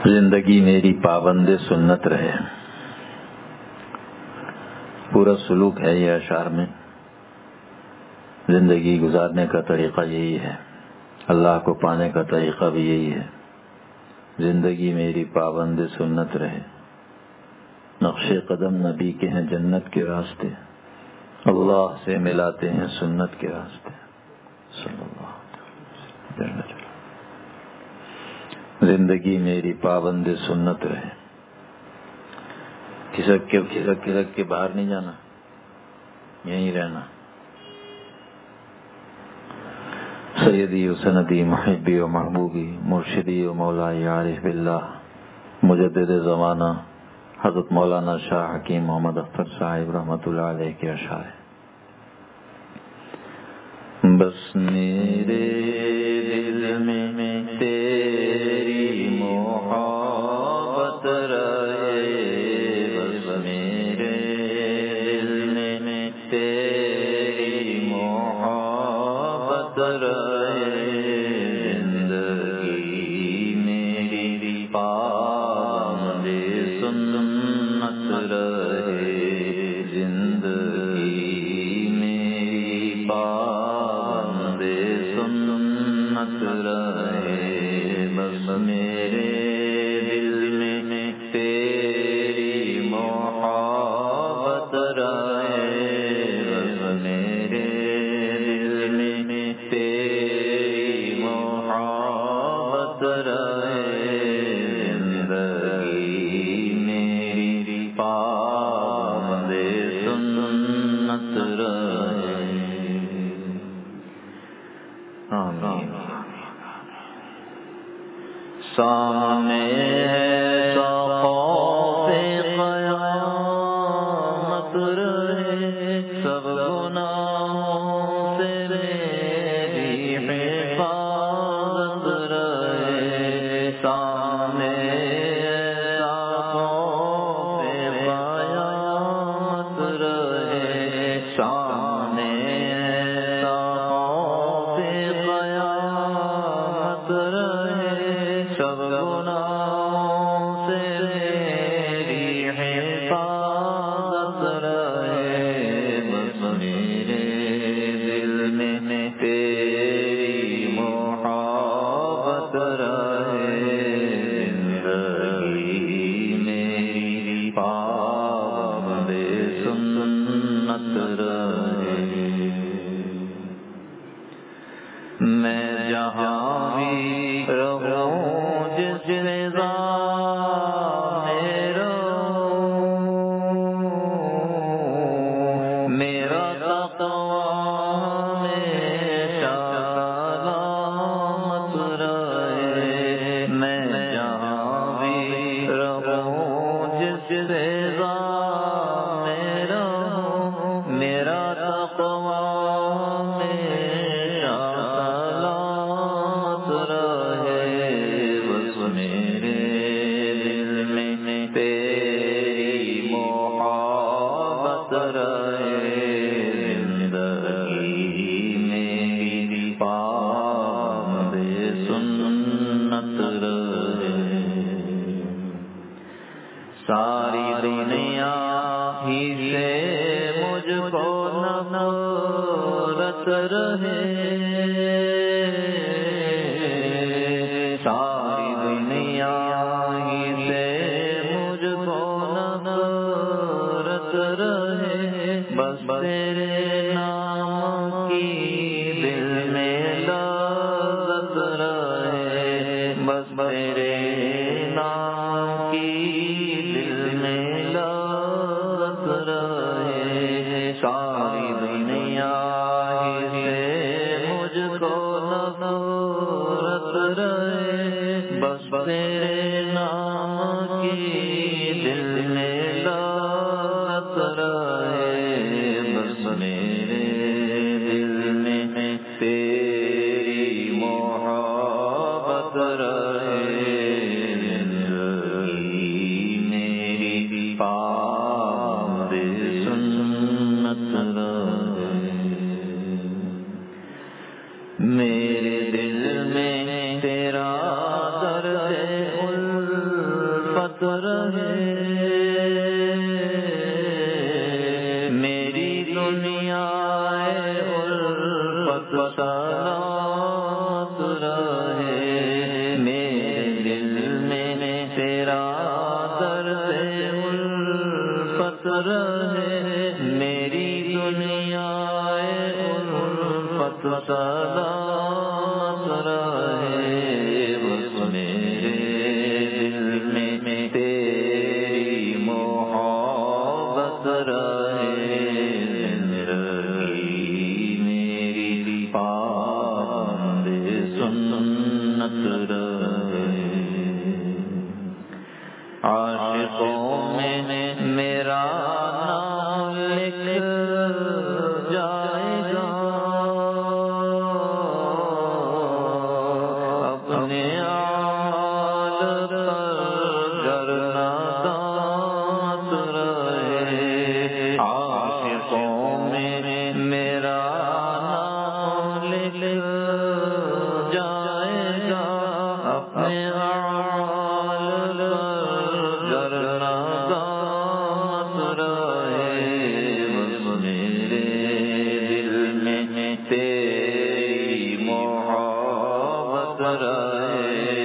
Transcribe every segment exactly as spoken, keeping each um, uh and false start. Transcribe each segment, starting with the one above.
زندگی میری پابند سنت رہے. پورا سلوک ہے یہ اشعار میں. زندگی گزارنے کا طریقہ یہی ہے، اللہ کو پانے کا طریقہ بھی یہی ہے. زندگی میری پابند سنت رہے، نقش قدم نبی کے ہیں جنت کے راستے، اللہ سے ملاتے ہیں سنت کے راستے. صلی اللہ علیہ وسلم. زندگی میری پابند سنت رہے. کھسک کے کھسک کھسک کے باہر نہیں جانا، یہیں رہنا. سیدی و سندی محبی و محبوبی مرشدی و مولائی عارف باللہ مجدد زمانہ حضرت مولانا شاہ حکیم محمد اختر صاحب رحمۃ اللہ علیہ کے اشعار. بس میرے دل میں تیری محبت رہے، بس میرے دل میں تیری محبت رہے. زندگی میری پابند سنت رہے، زندگی میری پابند سنت رہے. بس میرے دل میں تیری محبت رہے، بس میرے دل میں تیری محبت رہے. زندگی میری پابند سنت رہے. آمین. سامنے ہے خوف قیامت رہے، سب گناہوں سے میری حفاظت رہے. سامنے ہے خوف قیامت رہے، سامنے ہے خوف قیامت رہے. سب گناہوں سے میری حفاظت رہے. بس میرے دل میں تیری محبت رہے. زندگی میری پابند سنت رہے. میں جہاں بھی رہوں جس نظام میں رہوں، میرا تقویٰ ہمیشہ سلامت رہے. میں جہاں بھی رہوں جس نظام میں رہوں، میرا تقویٰ ہمیشہ سلامت رہے. بس میرے دل میں تیری محبت رہے. زندگی میری پابند سنت رہے. ساری دنیا ہی سے مجھ کو نفرت رہے، ساری دنیا ہی سے مجھ کو نفرت رہے. بس تیرے نام کی دل میں لذت رہے، بس تیرے نام کی دل میں لذت رہے. ساری دنیا ہی سے مجھ کو نفرت رہے، بس تیرے نام کی دل میں لذت رہے. بس میرے دل میں تیری محبت رہے. زندگی میری پابند سنت رہے. میرے دل میں تیرا درد محبت رہے میری دنیا الفت سلامت رہے میرے دل میں تیرا درد الفت رہے میری دنیا الفت سلامت رہے بس میرے دل میں تیری محبت رہے زندگی میری پابند سنت رہے عاشقوں میں میرا نام لکھ جائے گا اپنے اعمال پر دامت رہے عاشقوں میں میرا نام لکھ جائے گا اپنے اعمال پر دامت رہے بس میرے دل میں تیری محبت رہے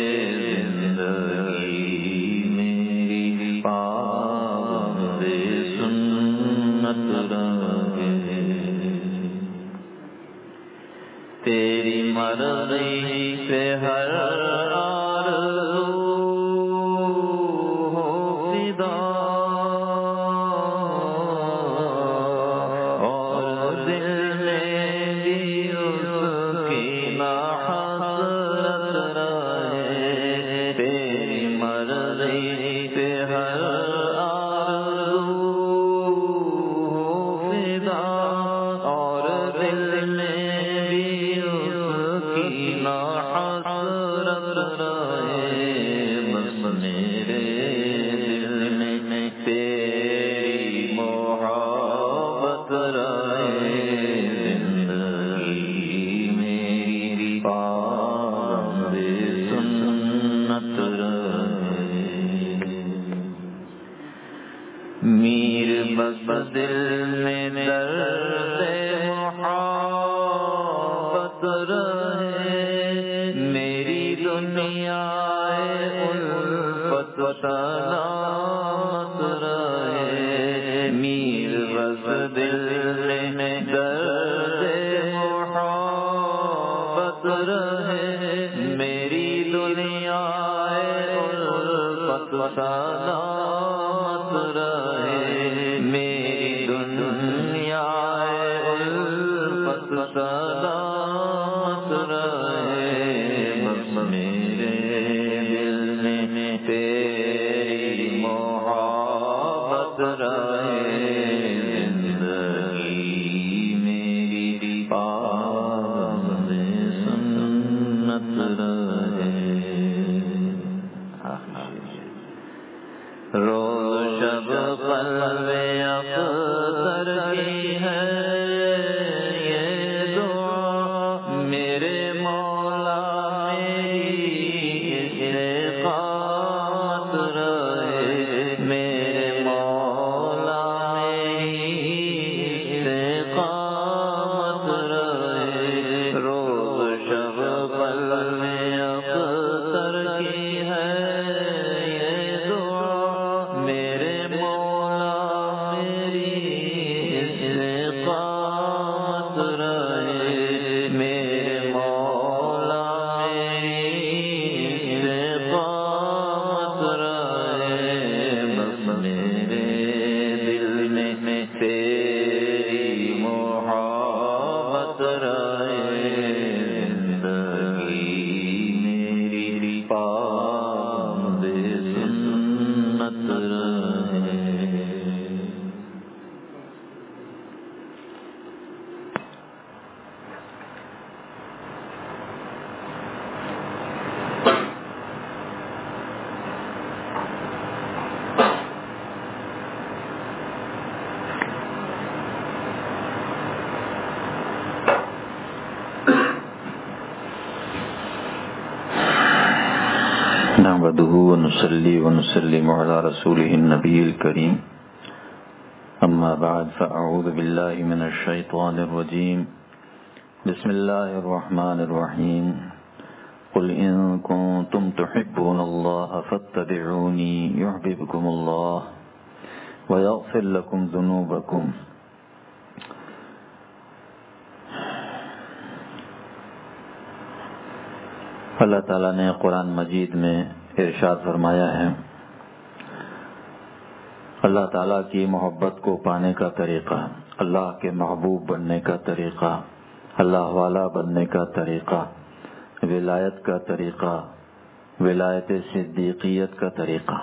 زندگی میری پابند سنت رہے تیری مرضی سے ہر آرزو ہو فدا اور دل میں بھی اس کی نا حسرت رہے تیری مرضی سے ہر آرزو ہو فدا اور دل میں بھی اس کی نا حسرت رہے بس میرے دل میں تیری محبت رہے زندگی میری پابند سنت رہے میر بس دل میں درد محبت رہے میری دنیا الفت سلامت رہے میر بس دل میں درد محبت رہے میری دنیا الفت سلامت رہے میری دنیا الفت سلامت رہے بس میرے دل میں تیری محبت رہے زندگی میری پابند سنت رہے روز شب قلب اختر کی ہے یہ دعا میرے مولا میری اقامت رہے میرے مولا میری اقامت رہے روز شب قلب اختر کی ہے میرے مولا میری نحمده ونصلي ونسلم على رسوله النبي الكريم أما بعد فأعوذ بالله من الشيطان الرجيم بسم الله الرحمن الرحيم قل إن كنتم تحبون الله فاتبعوني يحببكم الله ويغفر لكم ذنوبكم. اللہ تعالیٰ نے قرآن مجید میں ارشاد فرمایا ہے، اللہ تعالیٰ کی محبت کو پانے کا طریقہ، اللہ کے محبوب بننے کا طریقہ، اللہ والا بننے کا طریقہ، ولایت کا طریقہ، ولایت صدیقیت کا طریقہ،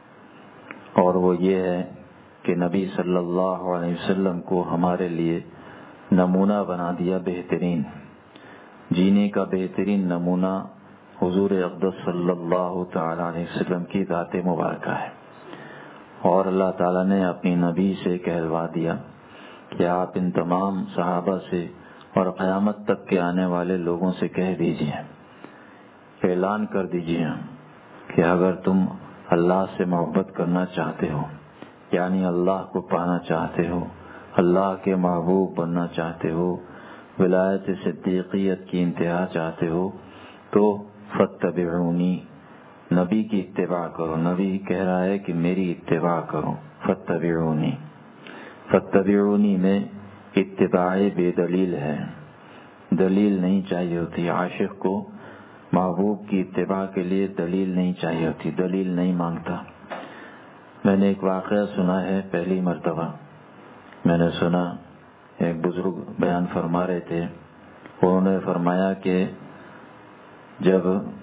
اور وہ یہ ہے کہ نبی صلی اللہ علیہ وسلم کو ہمارے لیے نمونہ بنا دیا، بہترین جینے کا بہترین نمونہ حضور اقدس صلی اللہ تعالی علیہ وسلم کی ذات مبارکہ ہے. اور اللہ تعالیٰ نے اپنی نبی سے کہلوا دیا کہ آپ ان تمام صحابہ سے اور قیامت تک کے آنے والے لوگوں سے کہہ دیجیے، اعلان کر دیجیے کہ اگر تم اللہ سے محبت کرنا چاہتے ہو، یعنی اللہ کو پانا چاہتے ہو، اللہ کے محبوب بننا چاہتے ہو، ولایت صدیقیت کی انتہا چاہتے ہو، تو فتبعونی، نبی کی اتباع کرو. نبی کہہ رہا ہے کہ میری اتباع کرو. فتبعونی، فتبعونی میں اتباع بے دلیل ہے، دلیل نہیں چاہیے ہوتی. عاشق کو محبوب کی اتباع کے لیے دلیل نہیں چاہیے ہوتی، دلیل نہیں مانگتا. میں نے ایک واقعہ سنا ہے، پہلی مرتبہ میں نے سنا، ایک بزرگ بیان فرما رہے تھے. انہوں نے فرمایا کہ جب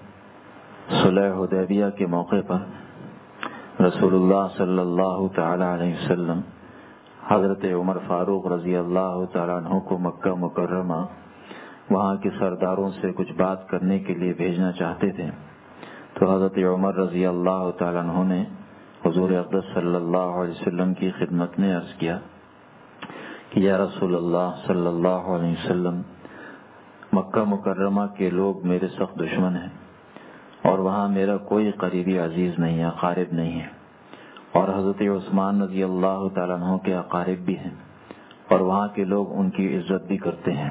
صلح حدیبیہ کے موقع پر رسول اللہ صلی اللہ تعالی علیہ وسلم حضرت عمر فاروق رضی اللہ تعالیٰ عنہ کو مکہ مکرمہ وہاں کے سرداروں سے کچھ بات کرنے کے لیے بھیجنا چاہتے تھے، تو حضرت عمر رضی اللہ تعالیٰ عنہ نے حضور اقدس صلی اللہ علیہ وسلم کی خدمت میں عرض کیا کہ یا رسول اللہ صلی اللہ علیہ وسلم، مکہ مکرمہ کے لوگ میرے سخت دشمن ہیں، اور وہاں میرا کوئی قریبی عزیز نہیں ہے، اقارب نہیں ہے، اور حضرت عثمان رضی اللہ تعالیٰ عنہ کے اقارب بھی ہیں، اور وہاں کے لوگ ان کی عزت بھی کرتے ہیں.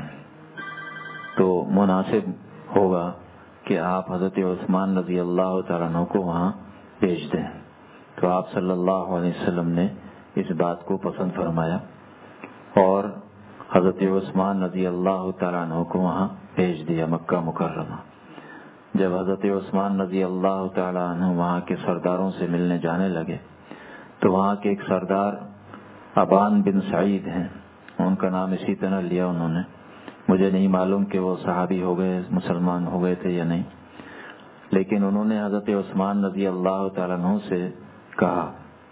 تو مناسب ہوگا کہ آپ حضرت عثمان رضی اللہ تعالیٰ عنہ کو وہاں بھیج دیں. تو آپ صلی اللہ علیہ وسلم نے اس بات کو پسند فرمایا اور حضرت عثمان رضی اللہ تعالیٰ عنہ کو وہاں بھیج دیا مکہ مکرمہ. جب حضرت عثمان رضی اللہ تعالیٰ عنہ وہاں کے سرداروں سے ملنے جانے لگے تو وہاں کے ایک سردار ابان بن سعید ہیں، ان کا نام اسی طرح لیا انہوں نے. مجھے نہیں معلوم کہ وہ صحابی ہو گئے، مسلمان ہو گئے تھے یا نہیں، لیکن انہوں نے حضرت عثمان رضی اللہ تعالیٰ عنہ سے کہا،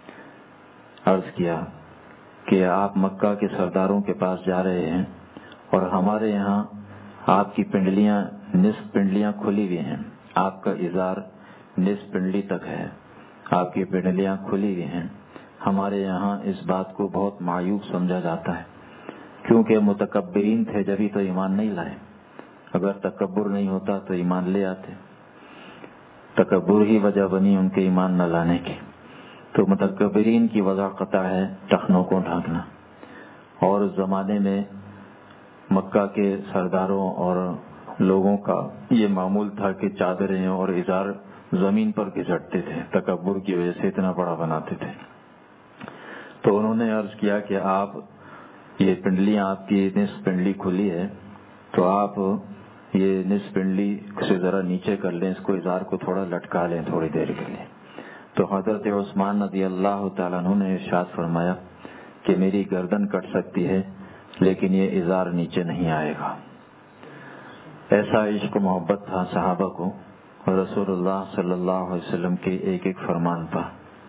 عرض کیا کہ آپ مکہ کے سرداروں کے پاس جا رہے ہیں اور ہمارے یہاں آپ کی پنڈلیاں نصف پنڈلیاں کھلی ہوئی ہیں، آپ کا ازار نصف پنڈلی تک ہے، آپ کی پنڈلیاں کھلی ہوئی ہیں. ہمارے یہاں اس بات کو بہت معیوب سمجھا جاتا ہے، کیونکہ متکبرین تھے جبھی تو ایمان نہیں لائے. اگر تکبر نہیں ہوتا تو ایمان لے آتے، تکبر ہی وجہ بنی ان کے ایمان نہ لانے کی. تو متکبرین کی وجہ قطع ہے ٹخنوں کو ڈھانکنا. اور اس زمانے میں مکہ کے سرداروں اور لوگوں کا یہ معمول تھا کہ چادریں اور ازار زمین پر گھسٹتے تھے، تکبر کی وجہ سے اتنا بڑا بناتے تھے. تو انہوں نے عرض کیا کہ آپ یہ پنڈلیاں، آپ کی نصف پنڈلی کھلی ہے، تو آپ یہ نصف پنڈلی سے ذرا نیچے کر لیں، اس کو ازار کو تھوڑا لٹکا لیں تھوڑی دیر کے لیے. تو حضرت عثمان رضی اللہ تعالیٰ عنہ نے ارشاد فرمایا کہ میری گردن کٹ سکتی ہے لیکن یہ ازار نیچے نہیں آئے گا. ایسا عشق و محبت تھا صحابہ کو رسول اللہ صلی اللہ علیہ وسلم کے ایک ایک فرمان پر.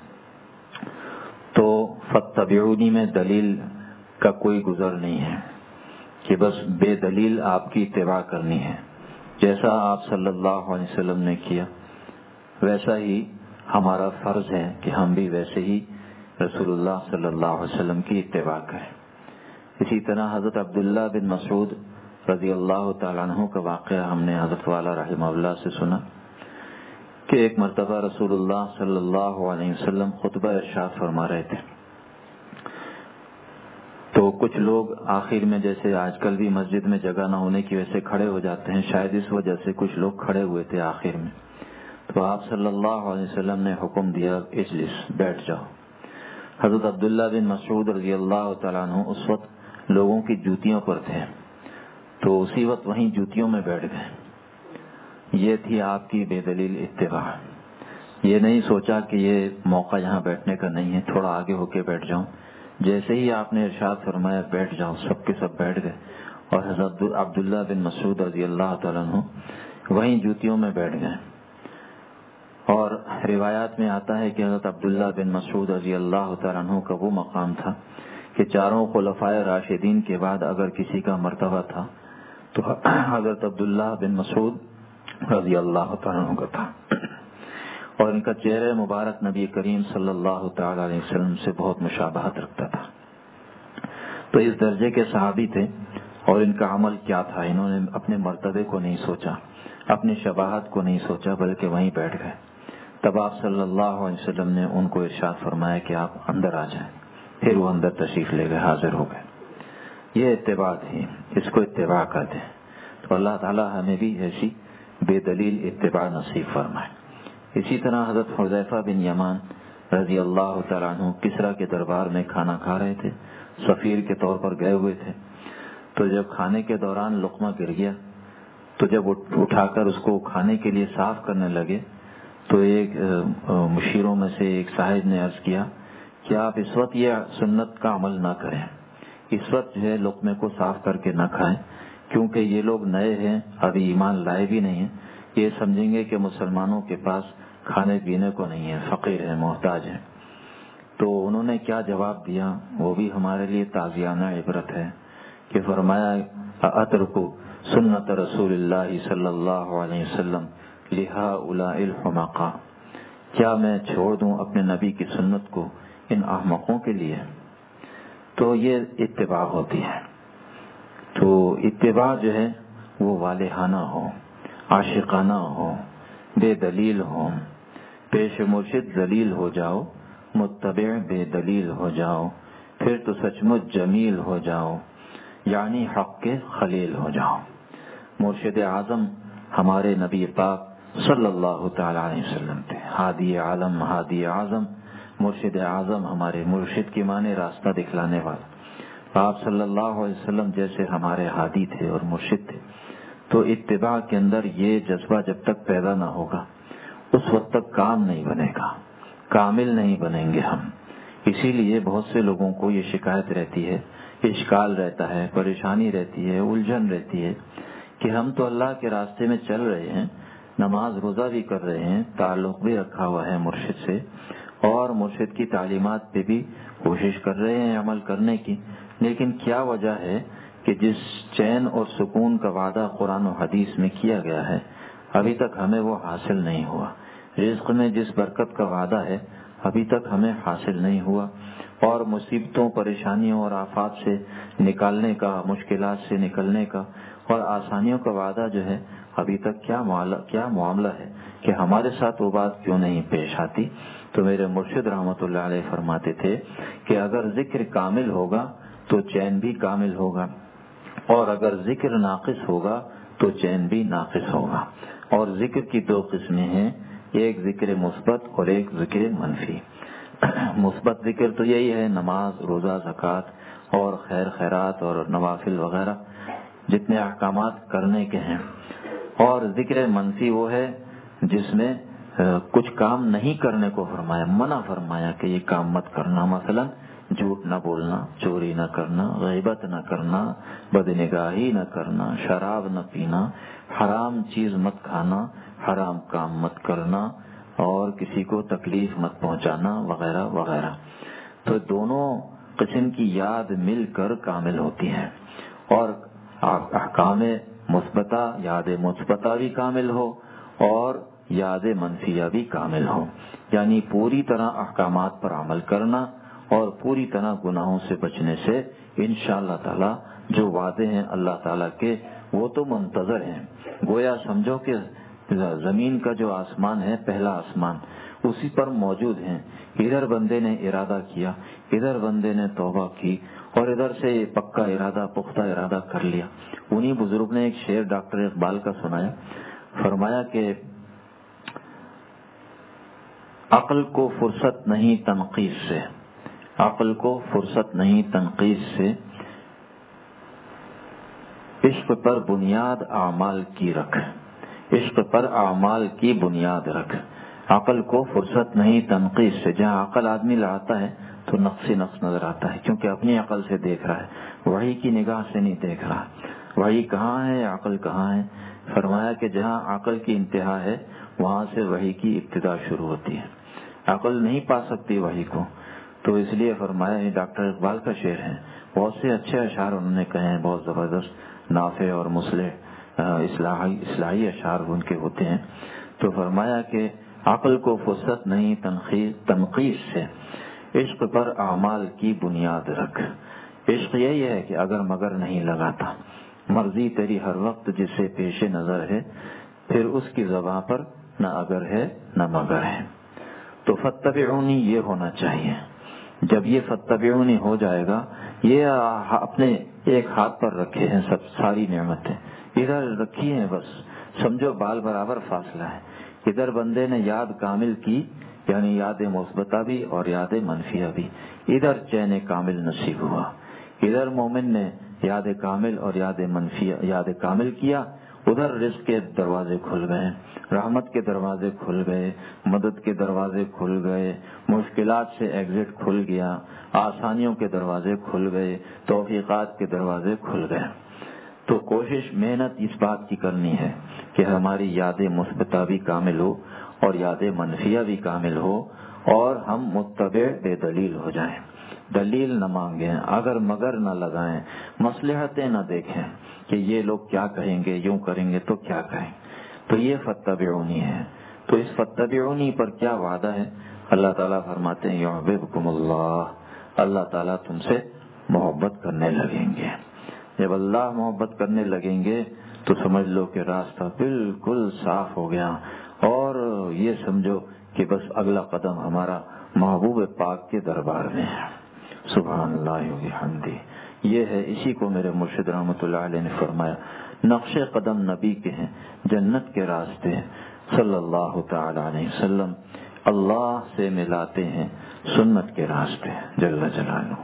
تو فتبعونی میں دلیل کا کوئی گزر نہیں ہے کہ بس بے دلیل آپ کی اتباع کرنی ہے. جیسا آپ صلی اللہ علیہ وسلم نے کیا ویسا ہی ہمارا فرض ہے کہ ہم بھی ویسے ہی رسول اللہ صلی اللہ علیہ وسلم کی اتباع کریں. اسی طرح حضرت عبداللہ بن مسعود رضی اللہ تعالیٰ عنہ کا واقعہ ہم نے حضرت والا رحمہ اللہ سے سنا کہ ایک مرتبہ رسول اللہ صلی اللہ علیہ وسلم خطبہ ارشاد فرما رہے تھے، تو کچھ لوگ آخر میں جیسے آج کل بھی مسجد میں جگہ نہ ہونے کی وجہ سے کھڑے ہو جاتے ہیں، شاید اس وجہ سے کچھ لوگ کھڑے ہوئے تھے آخر میں، تو آپ صلی اللہ علیہ وسلم نے حکم دیا اجلس، بیٹھ جاؤ۔ حضرت عبداللہ بن مسعود رضی اللہ تعالیٰ عنہ اس وقت لوگوں کی جوتیوں پر تھے، تو اسی وقت وہیں جوتیوں میں بیٹھ گئے۔ یہ تھی آپ کی بے دلیل اتباع، یہ نہیں سوچا کہ یہ موقع یہاں بیٹھنے کا نہیں ہے، تھوڑا آگے ہو کے بیٹھ جاؤں۔ جیسے ہی آپ نے ارشاد فرمایا بیٹھ جاؤ، سب کے سب بیٹھ گئے، اور حضرت عبداللہ بن مسعود رضی اللہ تعالیٰ عنہ وہیں جوتیوں میں بیٹھ گئے۔ اور روایات میں آتا ہے کہ حضرت عبداللہ بن مسعود رضی اللہ تعالیٰ عنہ کا وہ مقام تھا کہ چاروں خلفائے راشدین کے بعد اگر کسی کا مرتبہ تھا تو حضرت عبداللہ بن مسعود رضی اللہ تعالیٰ عنہ کا تھا، اور ان کا چہرہ مبارک نبی کریم صلی اللہ تعالی علیہ وسلم سے بہت مشابہت رکھتا تھا۔ تو اس درجے کے صحابی تھے، اور ان کا عمل کیا تھا، انہوں نے اپنے مرتبے کو نہیں سوچا، اپنی شباہت کو نہیں سوچا، بلکہ وہیں بیٹھ گئے۔ تب آپ صلی اللہ علیہ وسلم نے ان کو ارشاد فرمایا کہ آپ اندر آ جائیں، پھر وہ اندر تشریف لے گئے، حاضر ہو گئے۔ یہ اتباع تھی، اس کو اتباع کہتے ہیں۔ تو اللہ تعالی ہمیں بھی ایسی بے دلیل اتباع نصیب فرمائے۔ اسی طرح حضرت حذیفہ بن یمان رضی اللہ تعالیٰ عنہ کسریٰ کے دربار میں کھانا کھا رہے تھے، سفیر کے طور پر گئے ہوئے تھے، تو جب کھانے کے دوران لقمہ گر گیا تو جب اٹھا کر اس کو کھانے کے لیے صاف کرنے لگے تو ایک مشیروں میں سے ایک صاحب نے عرض کیا کہ آپ اس وقت یہ سنت کا عمل نہ کریں، اس وقت جو ہے لقمے کو صاف کر کے نہ کھائیں، کیونکہ یہ لوگ نئے ہیں، ابھی ایمان لائے بھی نہیں ہیں، یہ سمجھیں گے کہ مسلمانوں کے پاس کھانے پینے کو نہیں ہے، فقیر ہیں، محتاج ہیں۔ تو انہوں نے کیا جواب دیا، وہ بھی ہمارے لیے تعزیانہ عبرت ہے کہ فرمایا اترکو سنت رسول اللہ صلی اللہ علیہ وسلم لہؤلاء الحمقاء، کیا میں چھوڑ دوں اپنے نبی کی سنت کو ان احمقوں کے لیے؟ تو یہ اتباع ہوتی ہے۔ تو اتباع جو ہے وہ والہانہ ہو، عاشقانہ ہو، بے دلیل ہو، پیش مرشد ذلیل ہو جاؤ، متبع بے دلیل ہو جاؤ، پھر تو سچ مچ جمیل ہو جاؤ، یعنی حق کے خلیل ہو جاؤ۔ مرشد اعظم ہمارے نبی پاک صلی اللہ تعالی علیہ وسلم تھے، ہادی عالم، ہادی اعظم، مرشد اعظم ہمارے مرشد کی معنی راستہ دکھلانے والا۔ آپ صلی اللہ علیہ وسلم جیسے ہمارے ہادی تھے اور مرشد تھے، تو اتباع کے اندر یہ جذبہ جب تک پیدا نہ ہوگا اس وقت تک کام نہیں بنے گا، کامل نہیں بنیں گے ہم۔ اسی لیے بہت سے لوگوں کو یہ شکایت رہتی ہے، اشکال رہتا ہے، پریشانی رہتی ہے، الجھن رہتی ہے کہ ہم تو اللہ کے راستے میں چل رہے ہیں، نماز روزہ بھی کر رہے ہیں، تعلق بھی رکھا ہوا ہے مرشد سے، اور مرشد کی تعلیمات پہ بھی کوشش کر رہے ہیں عمل کرنے کی، لیکن کیا وجہ ہے کہ جس چین اور سکون کا وعدہ قرآن و حدیث میں کیا گیا ہے ابھی تک ہمیں وہ حاصل نہیں ہوا، رزق میں جس برکت کا وعدہ ہے ابھی تک ہمیں حاصل نہیں ہوا، اور مصیبتوں، پریشانیوں اور آفات سے نکالنے کا، مشکلات سے نکلنے کا اور آسانیوں کا وعدہ جو ہے ابھی تک کیا معاملہ کیا معاملہ ہے کہ ہمارے ساتھ وہ بات کیوں نہیں پیش آتی؟ تو میرے مرشد رحمۃ اللہ علیہ فرماتے تھے کہ اگر ذکر کامل ہوگا تو چین بھی کامل ہوگا، اور اگر ذکر ناقص ہوگا تو چین بھی ناقص ہوگا۔ اور ذکر کی دو قسمیں ہیں، ایک ذکر مثبت اور ایک ذکر منفی۔ مثبت ذکر تو یہی ہے نماز، روزہ، زکوٰۃ اور خیر خیرات اور نوافل وغیرہ جتنے احکامات کرنے کے ہیں، اور ذکر منفی وہ ہے جس میں کچھ کام نہیں کرنے کو فرمایا، منع فرمایا کہ یہ کام مت کرنا، مثلا جھوٹ نہ بولنا، چوری نہ کرنا، غیبت نہ کرنا، بدنگاہی نہ کرنا، شراب نہ پینا، حرام چیز مت کھانا، حرام کام مت کرنا، اور کسی کو تکلیف مت پہنچانا وغیرہ وغیرہ۔ تو دونوں قسم کی یاد مل کر کامل ہوتی ہیں، اور احکام مثبتہ، یاد مثبتہ بھی کامل ہو اور یاد منفیہ بھی کامل ہو، یعنی پوری طرح احکامات پر عمل کرنا اور پوری طرح گناہوں سے بچنے سے انشاءاللہ تعالی جو وعدے ہیں اللہ تعالیٰ کے وہ تو منتظر ہیں، گویا سمجھو کہ زمین کا جو آسمان ہے پہلا آسمان اسی پر موجود ہیں. ادھر بندے نے ارادہ کیا, ادھر بندے نے توبہ کی اور ادھر سے پکا ارادہ پختہ ارادہ کر لیا. انہی بزرگ نے ایک شعر ڈاکٹر اقبال کا سنایا, فرمایا کہ عقل کو فرصت نہیں تنقید سے, عقل کو فرصت نہیں تنقید سے, عشق پر بنیاد اعمال کی رکھ, عشق پر اعمال کی بنیاد رکھ. عقل کو فرصت نہیں تنقید سے. جہاں عقل آدمی لڑاتا ہے تو نقص ہی نقص نظر آتا ہے, کیونکہ اپنی عقل سے دیکھ رہا ہے, وحی کی نگاہ سے نہیں دیکھ رہا. وحی کہاں ہے, عقل کہاں ہے؟ فرمایا کہ جہاں عقل کی انتہا ہے وہاں سے وحی کی ابتدا شروع ہوتی ہے. عقل نہیں پا سکتی وحی کو, تو اس لیے فرمایا, یہ ڈاکٹر اقبال کا شعر ہے. بہت سے اچھے اشعار انہوں نے کہے ہیں, بہت زبردست نافع اور مصلح اصلاحی اصلاحی اشعار ان کے ہوتے ہیں. تو فرمایا کہ عقل کو فرصت نہیں تنقید سے, عشق پر اعمال کی بنیاد رکھ. عشق یہی ہے کہ اگر مگر نہیں لگاتا, مرضی تیری ہر وقت جسے پیش نظر ہے, پھر اس کی زباں پر نہ اگر ہے نہ مگر ہے. تو فتبعونی یہ ہونا چاہیے. جب یہ فتبعونی ہو جائے گا, یہ اپنے ایک ہاتھ پر رکھے ہیں سب ساری نعمتیں, ادھر رکھی ہیں, بس سمجھو بال برابر فاصلہ ہے. ادھر بندے نے یاد کامل کی, یعنی یاد مثبتہ بھی اور یاد منفیہ بھی, ادھر چین کامل نصیب ہوا. ادھر مومن نے یاد کامل اور یاد منفیہ یاد کامل کیا, ادھر رزق کے دروازے کھل گئے, رحمت کے دروازے کھل گئے, مدد کے دروازے کھل گئے, مشکلات سے ایگزٹ کھل گیا, آسانیوں کے دروازے کھل گئے, توفیقات کے دروازے کھل گئے. تو کوشش محنت اس بات کی کرنی ہے کہ ہماری یاد مثبتہ بھی کامل ہو اور یاد منفیہ بھی کامل ہو, اور ہم متبع بے دلیل ہو جائیں. دلیل نہ مانگیں, اگر مگر نہ لگائیں, مصلحتیں نہ دیکھیں کہ یہ لوگ کیا کہیں گے, یوں کریں گے تو کیا کہیں. تو یہ فتبعونی ہے. تو اس فتبعونی پر کیا وعدہ ہے؟ اللہ تعالیٰ فرماتے ہیں یحببکم اللہ, اللہ تعالیٰ تم سے محبت کرنے لگیں گے. جب اللہ محبت کرنے لگیں گے تو سمجھ لو کہ راستہ بالکل صاف ہو گیا, اور یہ سمجھو کہ بس اگلا قدم ہمارا محبوب پاک کے دربار میں ہے. سبحان اللہ و بحمدہ. یہ ہے, اسی کو میرے مرشد رحمۃ اللہ علیہ نے فرمایا, نقش قدم نبی کے ہیں, جنت کے راستے صلی اللہ تعالی علیہ وسلم اللہ سے ملاتے ہیں سنت کے راستے جل جلالہ.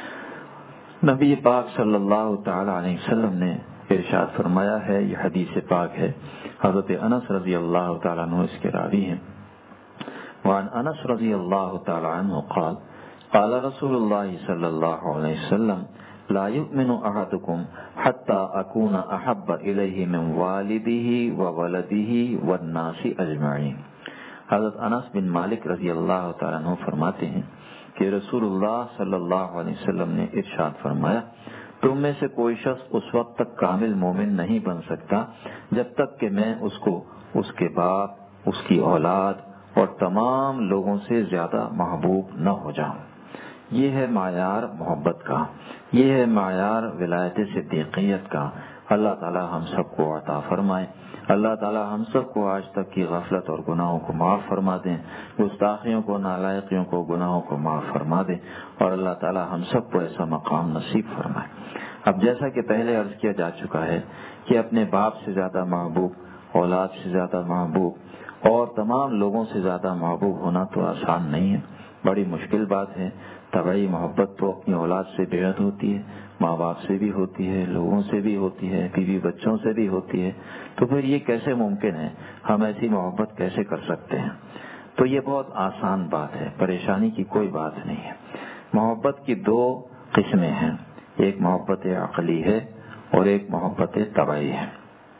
نبی پاک صلی اللہ تعالی علیہ وسلم نے ارشاد فرمایا ہے, یہ حدیث پاک ہے, حضرت انس رضی اللہ تعالیٰ عنہ اس کے راوی ہیں. وعن انس رضی اللہ تعالیٰ عنہ قال قال رسول اللہ صلی اللہ علیہ وسلم لا يؤمن احدكم حتى اكون احب الیہ من والدہ وولدہ والناس اجمعین. حضرت انس بن مالک رضی اللہ تعالیٰ عنہ فرماتے ہیں کہ رسول اللہ صلی اللہ علیہ وسلم نے ارشاد فرمایا, تم میں سے کوئی شخص اس وقت تک کامل مومن نہیں بن سکتا جب تک کہ میں اس کو اس کے باپ, اس کی اولاد اور تمام لوگوں سے زیادہ محبوب نہ ہو جاؤں. یہ ہے معیار محبت کا, یہ ہے معیار ولایت صدیقیت کا. اللہ تعالی ہم سب کو عطا فرمائے. اللہ تعالی ہم سب کو آج تک کی غفلت اور گناہوں کو معاف فرما دیں, گستاخیوں کو, نالائقیوں کو, گناہوں کو معاف فرما دیں, اور اللہ تعالی ہم سب کو ایسا مقام نصیب فرمائے. اب جیسا کہ پہلے عرض کیا جا چکا ہے کہ اپنے باپ سے زیادہ محبوب, اولاد سے زیادہ محبوب اور تمام لوگوں سے زیادہ محبوب ہونا تو آسان نہیں ہے, بڑی مشکل بات ہے. طبعی محبت تو اپنی اولاد سے بے حد ہوتی ہے, ماں باپ سے بھی ہوتی ہے, لوگوں سے بھی ہوتی ہے, بیوی بچوں سے بھی ہوتی ہے. تو پھر یہ کیسے ممکن ہے, ہم ایسی محبت کیسے کر سکتے ہیں؟ تو یہ بہت آسان بات ہے, پریشانی کی کوئی بات نہیں ہے. محبت کی دو قسمیں ہیں, ایک محبت عقلی ہے اور ایک محبت طبعی ہے.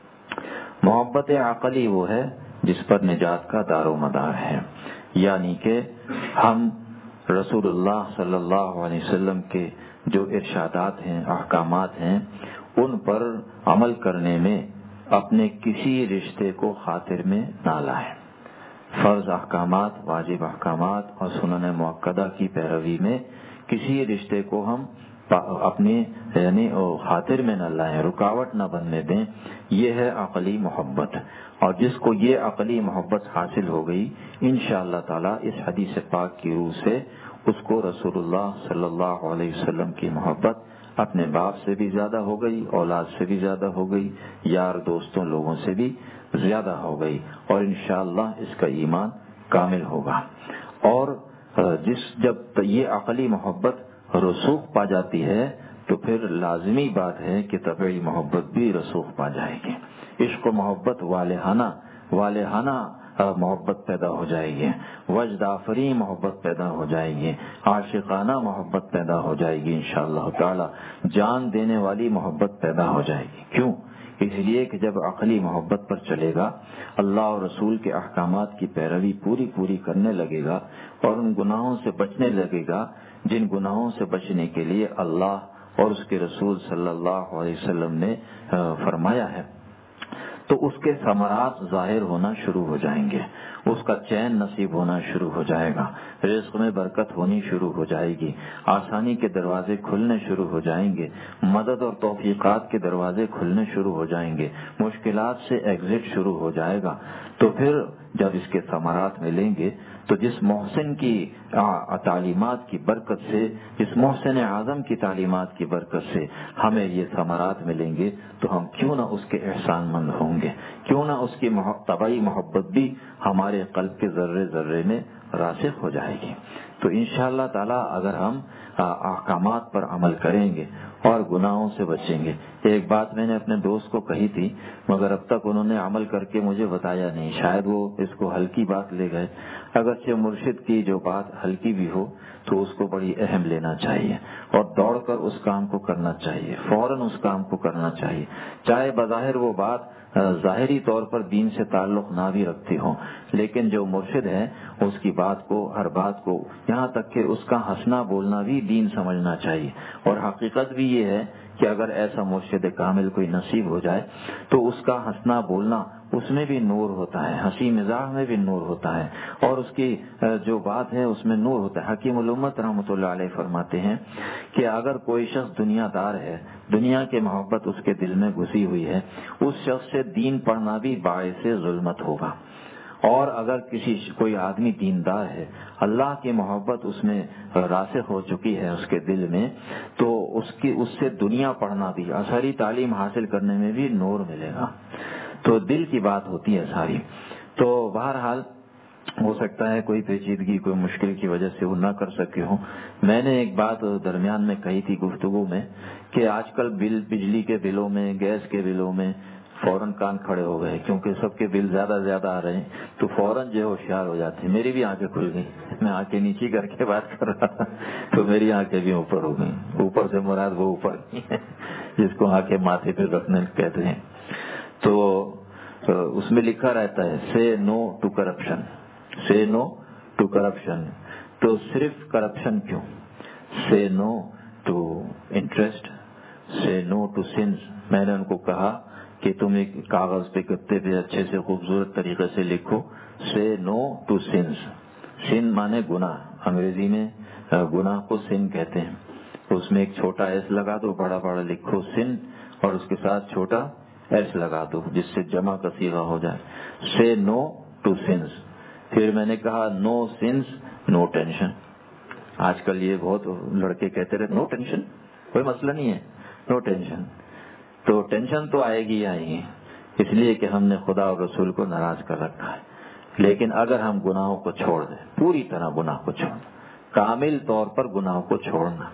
محبت عقلی وہ ہے جس پر نجات کا دار و مدار ہے, یعنی کہ ہم رسول اللہ صلی اللہ علیہ وسلم کے جو ارشادات ہیں, احکامات ہیں, ان پر عمل کرنے میں اپنے کسی رشتے کو خاطر میں نہ لائیں. فرض احکامات, واجب احکامات اور سنن مؤکدہ کی پیروی میں کسی رشتے کو ہم اپنی یعنی خاطر میں نہ لائیں، رکاوٹ نہ بننے دیں، یہ ہے عقلی محبت۔ اور جس کو یہ عقلی محبت حاصل ہو گئی، انشاءاللہ تعالی اس حدیث پاک کی روح سے اس کو رسول اللہ صلی اللہ علیہ وسلم کی محبت اپنے باپ سے بھی زیادہ ہو گئی، اولاد سے بھی زیادہ ہو گئی، یار دوستوں لوگوں سے بھی زیادہ ہو گئی، اور انشاءاللہ اس کا ایمان کامل ہوگا۔ اور جس جب یہ عقلی محبت رسوخ پا جاتی ہے تو پھر لازمی بات ہے کہ طبعی محبت بھی رسوخ پا جائے گی۔ عشق و محبت والہانہ والہانہ محبت پیدا ہو جائے گی، وجد آفری محبت پیدا ہو جائے گی، عاشقانہ محبت پیدا ہو جائے گی، انشاءاللہ تعالی جان دینے والی محبت پیدا ہو جائے گی۔ کیوں؟ اس لیے کہ جب عقلی محبت پر چلے گا، اللہ اور رسول کے احکامات کی پیروی پوری پوری کرنے لگے گا اور ان گناہوں سے بچنے لگے گا جن گناہوں سے بچنے کے لیے اللہ اور اس کے رسول صلی اللہ علیہ وسلم نے فرمایا ہے، تو اس کے ثمرات ظاہر ہونا شروع ہو جائیں گے، اس کا چین نصیب ہونا شروع ہو جائے گا، رزق میں برکت ہونی شروع ہو جائے گی، آسانی کے دروازے کھلنے شروع ہو جائیں گے، مدد اور توفیقات کے دروازے کھلنے شروع ہو جائیں گے، مشکلات سے ایگزٹ شروع ہو جائے گا۔ تو پھر جب اس کے ثمرات ملیں گے تو جس محسن کی تعلیمات کی برکت سے، جس محسن اعظم کی تعلیمات کی برکت سے ہمیں یہ ثمرات ملیں گے تو ہم کیوں نہ اس کے احسان مند ہوں گے، کیوں نہ اس کی طبعی محبت بھی ہمارے قلب کے ذرے ذرے میں راسخ ہو جائے گی۔ تو انشاءاللہ تعالی اگر ہم احکامات پر عمل کریں گے اور گناہوں سے بچیں گے، ایک بات میں نے اپنے دوست کو کہی تھی مگر اب تک انہوں نے عمل کر کے مجھے بتایا نہیں، شاید وہ اس کو ہلکی بات لے گئے۔ اگرچہ مرشد کی جو بات ہلکی بھی ہو تو اس کو بڑی اہم لینا چاہیے اور دوڑ کر اس کام کو کرنا چاہیے، فوراً اس کام کو کرنا چاہیے، چاہے بظاہر وہ بات ظاہری طور پر دین سے تعلق نہ بھی رکھتی ہوں، لیکن جو مرشد ہے اس کی بات کو، ہر بات کو، یہاں تک کہ اس کا ہنسنا بولنا بھی دین سمجھنا چاہیے۔ اور حقیقت بھی یہ ہے کہ اگر ایسا مرشد کامل کوئی نصیب ہو جائے تو اس کا ہنسنا بولنا اس میں بھی نور ہوتا ہے، ہنسی مزاح میں بھی نور ہوتا ہے، اور اس کی جو بات ہے اس میں نور ہوتا ہے۔ حکیم الامت رحمۃ اللہ علیہ فرماتے ہیں کہ اگر کوئی شخص دنیا دار ہے، دنیا کی محبت اس کے دل میں گھسی ہوئی ہے، اس شخص سے دین پڑھنا بھی باعث ظلمت ہوگا، اور اگر کسی کوئی آدمی دیندار ہے، اللہ کی محبت اس میں راسخ ہو چکی ہے اس کے دل میں، تو اس کی اس سے دنیا پڑھنا بھی، اثری تعلیم حاصل کرنے میں بھی نور ملے گا۔ تو دل کی بات ہوتی ہے ساری۔ تو بہرحال ہو سکتا ہے کوئی پیچیدگی، کوئی مشکل کی وجہ سے وہ نہ کر سکے ہوں۔ میں نے ایک بات درمیان میں کہی تھی گفتگو میں کہ آج کل بل بجلی کے بلوں میں، گیس کے بلوں میں فوراً کان کھڑے ہو گئے، کیونکہ سب کے بل زیادہ زیادہ آ رہے ہیں تو فوراً جو ہوشیار ہو جاتے ہیں۔ میری بھی آنکھیں کھل گئی، میں آنکھیں نیچی کر کے بات کر رہا تھا تو میری آنکھیں بھی اوپر ہو گئیں۔ اوپر سے مراد وہ اوپر جس کو آنکھیں ماتھے پہ رکھنے کہتے ہیں۔ تو اس میں لکھا رہتا ہے سے نو ٹو کرپشن، سے نو ٹو کرپشن۔ تو صرف کرپشن کیوں؟ سے نو ٹو انٹرسٹ، سے نو ٹو سنس۔ میں نے ان کو کہا کہ تم ایک کاغذ پہ گتے پہ اچھے سے خوبصورت طریقے سے لکھو سے نو ٹو سنس۔ سن مانے گناہ، انگریزی میں گناہ کو سن کہتے ہیں۔ اس میں ایک چھوٹا ایس لگا دو، بڑا بڑا لکھو سن، اور اس کے ساتھ چھوٹا ایس لگا دو جس سے جمع کا صیغہ ہو جائے، سے نو ٹو سنس۔ پھر میں نے کہا نو سنس نو ٹینشن۔ آج کل یہ بہت لڑکے کہتے رہے نو ٹینشن، کوئی مسئلہ نہیں ہے، نو ٹینشن۔ تو ٹینشن تو آئے گی آئے گی، اس لیے کہ ہم نے خدا اور رسول کو ناراض کر رکھا ہے۔ لیکن اگر ہم گناہوں کو چھوڑ دیں، پوری طرح گناہ کو چھوڑنا، کامل طور پر گناہوں کو چھوڑنا۔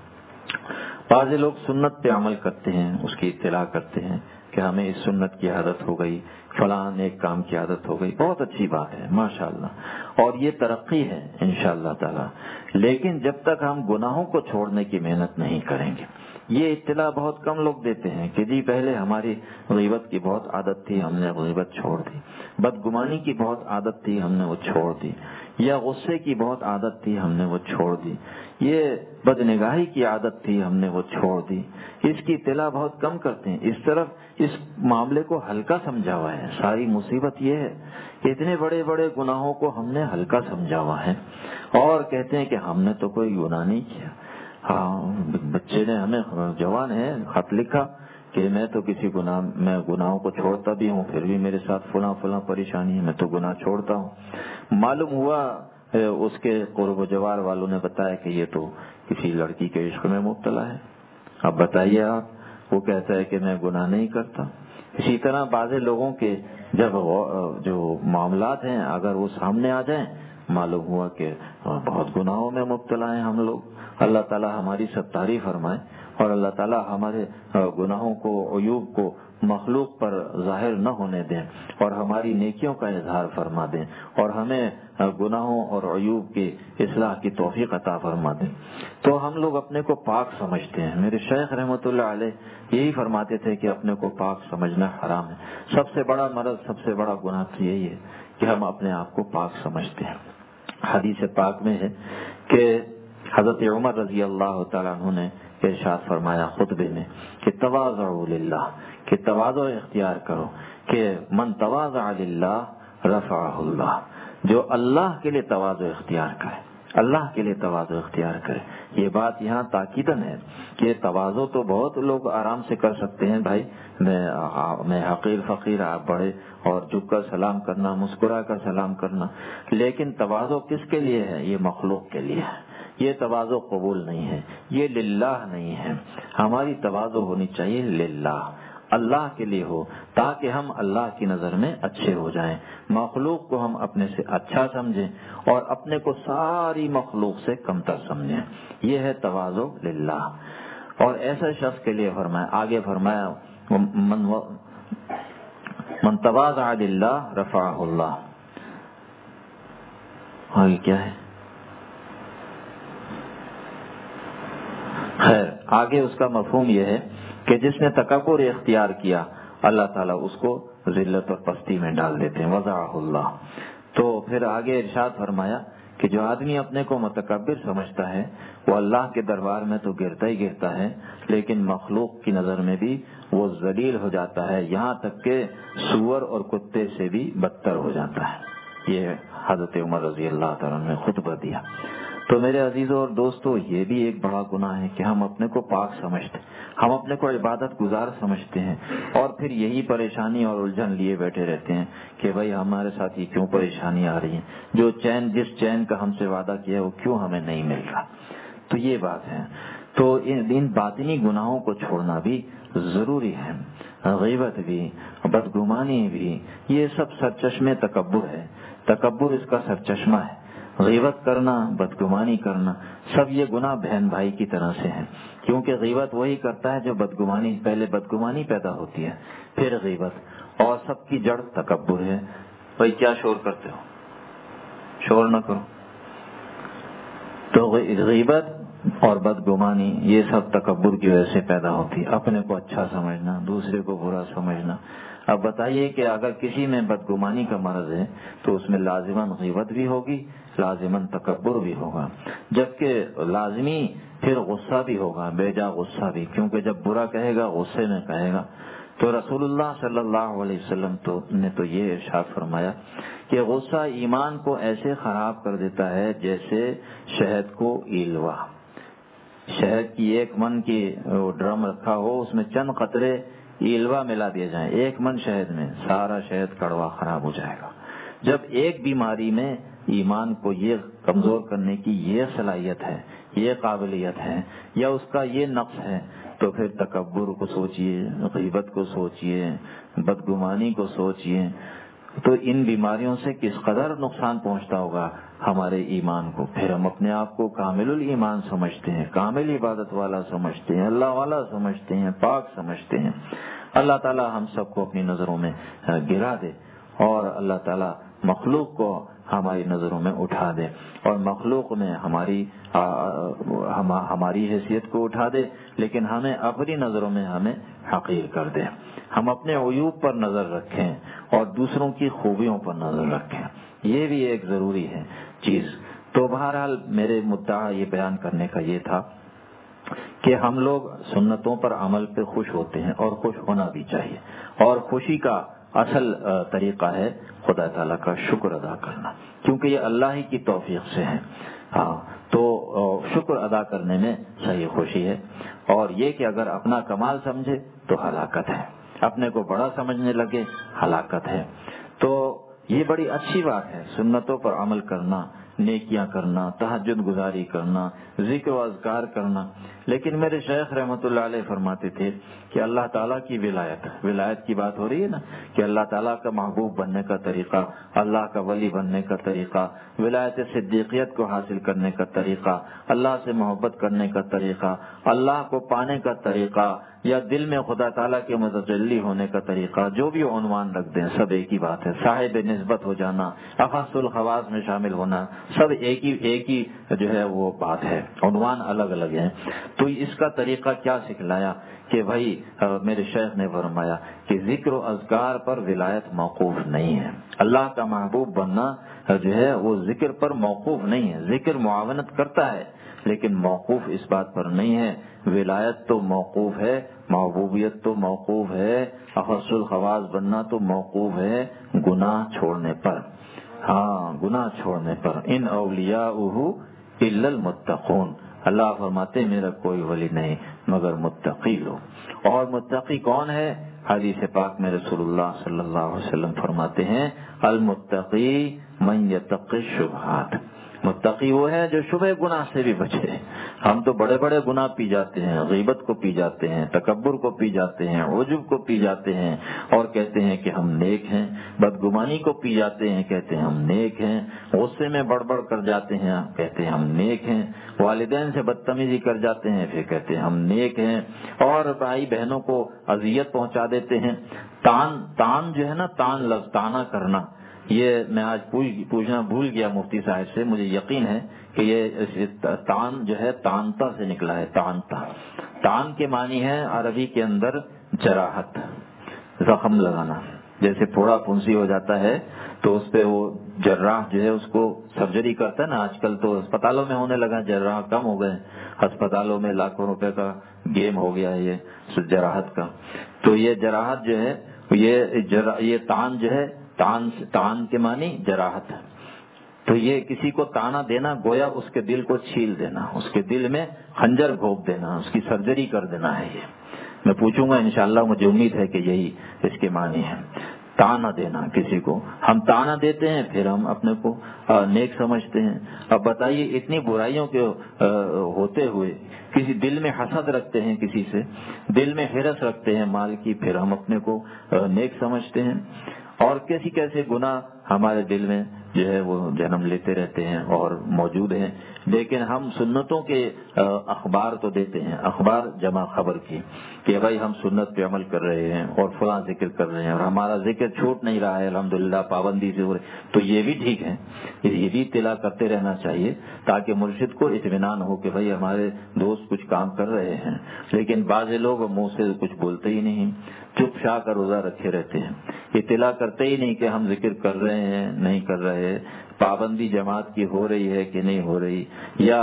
بعض لوگ سنت پہ عمل کرتے ہیں، اس کی اطلاع کرتے ہیں کہ ہمیں اس سنت کی عادت ہو گئی، فلاں ایک کام کی عادت ہو گئی، بہت اچھی بات ہے ماشاءاللہ، اور یہ ترقی ہے انشاءاللہ تعالی۔ لیکن جب تک ہم گناہوں کو چھوڑنے کی محنت نہیں کریں گے، یہ اطلاع بہت کم لوگ دیتے ہیں کہ جی پہلے ہماری غیبت کی بہت عادت تھی، ہم نے غیبت چھوڑ دی، بدگمانی کی بہت عادت تھی، ہم نے وہ چھوڑ دی، یا غصے کی بہت عادت تھی، ہم نے وہ چھوڑ دی، یہ بدنگاہی کی عادت تھی، ہم نے وہ چھوڑ دی۔ اس کی اطلاع بہت کم کرتے ہیں، اس طرف اس معاملے کو ہلکا سمجھا ہوا ہے۔ ساری مصیبت یہ ہے کہ اتنے بڑے بڑے گناہوں کو ہم نے ہلکا سمجھا ہوا ہے، اور کہتے ہیں کہ ہم نے تو کوئی گناہ نہیں کیا، ہاں بچے نے ہمیں جوان ہے خط لکھا کہ میں تو کسی گناہ میں گناہوں کو چھوڑتا بھی ہوں، پھر بھی میرے ساتھ فلاں فلاں پریشانی ہے، میں تو گناہ چھوڑتا ہوں۔ معلوم ہوا اس کے قرب و جوار والوں نے بتایا کہ یہ تو کسی لڑکی کے عشق میں مبتلا ہے۔ اب بتائیے آپ، وہ کہتا ہے کہ میں گناہ نہیں کرتا۔ اسی طرح بعض لوگوں کے جب جو معاملات ہیں اگر وہ سامنے آ جائیں، معلوم ہوا کہ بہت گناہوں میں مبتلا ہیں ہم لوگ۔ اللہ تعالی ہماری ستاری فرمائے اور اللہ تعالی ہمارے گناہوں کو، عیوب کو مخلوق پر ظاہر نہ ہونے دیں اور ہماری نیکیوں کا اظہار فرما دیں اور ہمیں گناہوں اور عیوب کی اصلاح کی توفیق عطا فرما دیں۔ تو ہم لوگ اپنے کو پاک سمجھتے ہیں۔ میرے شیخ رحمۃ اللہ علیہ یہی فرماتے تھے کہ اپنے کو پاک سمجھنا حرام ہے۔ سب سے بڑا مرض، سب سے بڑا گناہ تو یہی ہے کہ ہم اپنے آپ کو پاک سمجھتے ہیں۔ حدیث پاک میں ہے کہ حضرت عمر رضی اللہ تعالیٰ عنہ نے ارشاد فرمایا خطبے میں کہ تواضعوا للہ، کہ تواضع اختیار کرو، کہ من تواضع للہ رفعہ اللہ، جو اللہ کے لیے تواضع اختیار کرے، اللہ کے لیے تواضع اختیار کرے۔ یہ بات یہاں تاکیدن ہے کہ تواضع تو بہت لوگ آرام سے کر سکتے ہیں، بھائی میں میں حقیر فقیر، آپ بڑے، اور جھک کر سلام کرنا، مسکرا کر سلام کرنا، لیکن تواضع کس کے لیے ہے؟ یہ مخلوق کے لیے ہے۔ یہ تواضع قبول نہیں ہے، یہ للہ نہیں ہے۔ ہماری تواضع ہونی چاہیے للہ، اللہ کے لیے ہو، تاکہ ہم اللہ کی نظر میں اچھے ہو جائیں، مخلوق کو ہم اپنے سے اچھا سمجھیں اور اپنے کو ساری مخلوق سے کمتر سمجھیں۔ یہ ہے تواضع للہ۔ اور ایسے شخص کے لیے فرمایا، آگے فرمایا من من تواضع للہ رفعہ اللہ۔ آگے کیا ہے؟ خیر، آگے اس کا مفہوم یہ ہے کہ جس نے تکبر اختیار کیا، اللہ تعالیٰ اس کو ذلت اور پستی میں ڈال دیتے ہیں، وضعہ اللہ۔ تو پھر آگے ارشاد فرمایا کہ جو آدمی اپنے کو متکبر سمجھتا ہے وہ اللہ کے دربار میں تو گرتا ہی گرتا ہے، لیکن مخلوق کی نظر میں بھی وہ ذلیل ہو جاتا ہے، یہاں تک کہ سور اور کتے سے بھی بدتر ہو جاتا ہے۔ یہ حضرت عمر رضی اللہ تعالیٰ نے خطبہ دیا۔ تو میرے عزیزوں اور دوستو، یہ بھی ایک بڑا گناہ ہے کہ ہم اپنے کو پاک سمجھتے، ہم اپنے کو عبادت گزار سمجھتے ہیں، اور پھر یہی پریشانی اور الجھن لیے بیٹھے رہتے ہیں کہ بھائی ہمارے ساتھ یہ کیوں پریشانی آ رہی ہے، جو چین جس چین کا ہم سے وعدہ کیا ہے وہ کیوں ہمیں نہیں مل رہا۔ تو یہ بات ہے۔ تو ان باطنی گناہوں کو چھوڑنا بھی ضروری ہے۔ غیبت بھی، بدگمانی بھی، یہ سب سرچشمے تکبر ہے، تکبر اس کا سرچشمہ ہے۔ غیبت کرنا، بدگمانی کرنا، سب یہ گناہ بہن بھائی کی طرح سے ہیں، کیونکہ غیبت وہی کرتا ہے جو بدگمانی، پہلے بدگمانی پیدا ہوتی ہے پھر غیبت، اور سب کی جڑ تکبر ہے۔ بھائی کیا شور کرتے ہو؟ شور نہ کرو۔ تو غیبت اور بدگمانی یہ سب تکبر کی وجہ سے پیدا ہوتی ہے، اپنے کو اچھا سمجھنا، دوسرے کو برا سمجھنا۔ اب بتائیے کہ اگر کسی میں بدگمانی کا مرض ہے تو اس میں لازماً غیبت بھی ہوگی، لازماً تکبر بھی ہوگا، جبکہ لازمی پھر غصہ بھی ہوگا، بے جا غصہ بھی، کیونکہ جب برا کہے گا غصے میں کہے گا۔ تو رسول اللہ صلی اللہ علیہ وسلم تو نے تو یہ ارشاد فرمایا کہ غصہ ایمان کو ایسے خراب کر دیتا ہے جیسے شہد کو ایلوا، شہد کی ایک من کی ڈرم رکھا ہو، اس میں چند قطرے ایلوا ملا دیے جائیں ایک من شہد میں، سارا شہد کڑوا خراب ہو جائے گا۔ جب ایک بیماری میں ایمان کو یہ کمزور کرنے کی یہ صلاحیت ہے، یہ قابلیت ہے، یا اس کا یہ نقص ہے، تو پھر تکبر کو سوچئے، غیبت کو سوچئے، بدگمانی کو سوچئے، تو ان بیماریوں سے کس قدر نقصان پہنچتا ہوگا ہمارے ایمان کو۔ پھر ہم اپنے آپ کو کامل الایمان سمجھتے ہیں، کامل عبادت والا سمجھتے ہیں، اللہ والا سمجھتے ہیں، پاک سمجھتے ہیں۔ اللہ تعالی ہم سب کو اپنی نظروں میں گرا دے، اور اللہ تعالی مخلوق کو ہماری نظروں میں اٹھا دے، اور مخلوق میں ہماری ہماری حیثیت کو اٹھا دے، لیکن ہمیں اپنی نظروں میں ہمیں حقیر کر دے۔ ہم اپنے عیوب پر نظر رکھیں اور دوسروں کی خوبیوں پر نظر رکھیں، یہ بھی ایک ضروری ہے چیز۔ تو بہرحال میرے مدعا یہ بیان کرنے کا یہ تھا کہ ہم لوگ سنتوں پر عمل پہ خوش ہوتے ہیں، اور خوش ہونا بھی چاہیے، اور خوشی کا اصل طریقہ ہے خدا تعالیٰ کا شکر ادا کرنا، کیونکہ یہ اللہ ہی کی توفیق سے ہے۔ ہاں، تو شکر ادا کرنے میں صحیح خوشی ہے. اور یہ کہ اگر اپنا کمال سمجھے تو ہلاکت ہے، اپنے کو بڑا سمجھنے لگے ہلاکت ہے. تو یہ بڑی اچھی بات ہے، سنتوں پر عمل کرنا، نیکیاں کرنا، تہجد گزاری کرنا، ذکر و اذکار کرنا. لیکن میرے شیخ رحمۃ اللہ علیہ فرماتے تھے کہ اللہ تعالیٰ کی ولایت ولایت کی بات ہو رہی ہے نا، کہ اللہ تعالیٰ کا محبوب بننے کا طریقہ، اللہ کا ولی بننے کا طریقہ، ولایت صدیقیت کو حاصل کرنے کا طریقہ، اللہ سے محبت کرنے کا طریقہ، اللہ کو پانے کا طریقہ، یا دل میں خدا تعالیٰ کے متجلی ہونے کا طریقہ، جو بھی عنوان رکھ دیں سب ایک ہی بات ہے. صاحب نسبت ہو جانا، اخص الخواص میں شامل ہونا، سب ایک ہی ایک ہی جو ہے وہ بات ہے، عنوان الگ الگ ہیں. تو اس کا طریقہ کیا سکھلایا کہ بھائی میرے شیخ نے فرمایا کہ ذکر و اذکار پر ولایت موقوف نہیں ہے. اللہ کا محبوب بننا جو ہے وہ ذکر پر موقوف نہیں ہے. ذکر معاونت کرتا ہے لیکن موقوف اس بات پر نہیں ہے. ولایت تو موقوف ہے، محبوبیت تو موقوف ہے، اخص الخواص بننا تو موقوف ہے گناہ چھوڑنے پر. ہاں گناہ چھوڑنے پر. ان اولیاؤہ الا المتقون، اللہ فرماتے میرا کوئی ولی نہیں مگر متقی لوگ. اور متقی کون ہے؟ حدیث پاک میں رسول اللہ صلی اللہ علیہ وسلم فرماتے ہیں المتقی من یتقی الشبہات. متقی وہ ہے جو شبہ گناہ سے بھی بچے. ہم تو بڑے بڑے گناہ پی جاتے ہیں، غیبت کو پی جاتے ہیں، تکبر کو پی جاتے ہیں، عجب کو پی جاتے ہیں اور کہتے ہیں کہ ہم نیک ہیں. بدگمانی کو پی جاتے ہیں، کہتے ہیں ہم نیک ہیں. غصے میں بڑبڑ کر جاتے ہیں، کہتے ہیں ہم نیک ہیں. والدین سے بدتمیزی کر جاتے ہیں، پھر کہتے ہیں ہم نیک ہیں. اور بھائی بہنوں کو اذیت پہنچا دیتے ہیں. تان تان جو ہے نا، تان لفظ تانا کرنا، یہ میں آج پوچھنا بھول گیا مفتی صاحب سے. مجھے یقین ہے کہ یہ تان جو ہے تانتا سے نکلا ہے. تانتا تان کے معنی ہے عربی کے اندر جراحت، زخم لگانا. جیسے پھوڑا پھنسی ہو جاتا ہے تو اس پہ وہ جراح جو ہے اس کو سرجری کرتا ہے نا. آج کل تو اسپتالوں میں ہونے لگا، جراح کم ہو گئے، اسپتالوں میں لاکھوں روپے کا گیم ہو گیا ہے یہ جراحت کا. تو یہ جراحت جو ہے یہ جرا یہ تان جو ہے تان تان کے معنی جراحت. تو یہ کسی کو تانا دینا گویا اس کے دل کو چھیل دینا، اس کے دل میں خنجر گھونپ دینا، اس کی سرجری کر دینا ہے. یہ میں پوچھوں گا انشاءاللہ، مجھے امید ہے کہ یہی اس کے معنی ہے. تانا دینا کسی کو، ہم تانا دیتے ہیں پھر ہم اپنے کو نیک سمجھتے ہیں. اب بتائیے اتنی برائیوں کے ہوتے ہوئے کسی دل میں حسد رکھتے ہیں، کسی سے دل میں حرص رکھتے ہیں مال کی، پھر ہم اپنے کو نیک سمجھتے ہیں. اور کیسی کیسے گناہ ہمارے دل میں جو ہے وہ جنم لیتے رہتے ہیں اور موجود ہیں. لیکن ہم سنتوں کے اخبار تو دیتے ہیں، اخبار جمع خبر کی، کہ بھائی ہم سنت پہ عمل کر رہے ہیں اور فلاں ذکر کر رہے ہیں اور ہمارا ذکر چھوٹ نہیں رہا ہے الحمدللہ، پابندی سے ہو رہے. تو یہ بھی ٹھیک ہے، یہ بھی اطلاع کرتے رہنا چاہیے تاکہ مرشد کو اطمینان ہو کہ بھائی ہمارے دوست کچھ کام کر رہے ہیں. لیکن بعض لوگ منہ سے کچھ بولتے ہی نہیں، چپ چا کر روزہ رکھے رہتے ہیں، اطلاع کرتے ہی نہیں کہ ہم ذکر کر رہے ہیں نہیں کر رہے، پابندی جماعت کی ہو رہی ہے کہ نہیں ہو رہی، یا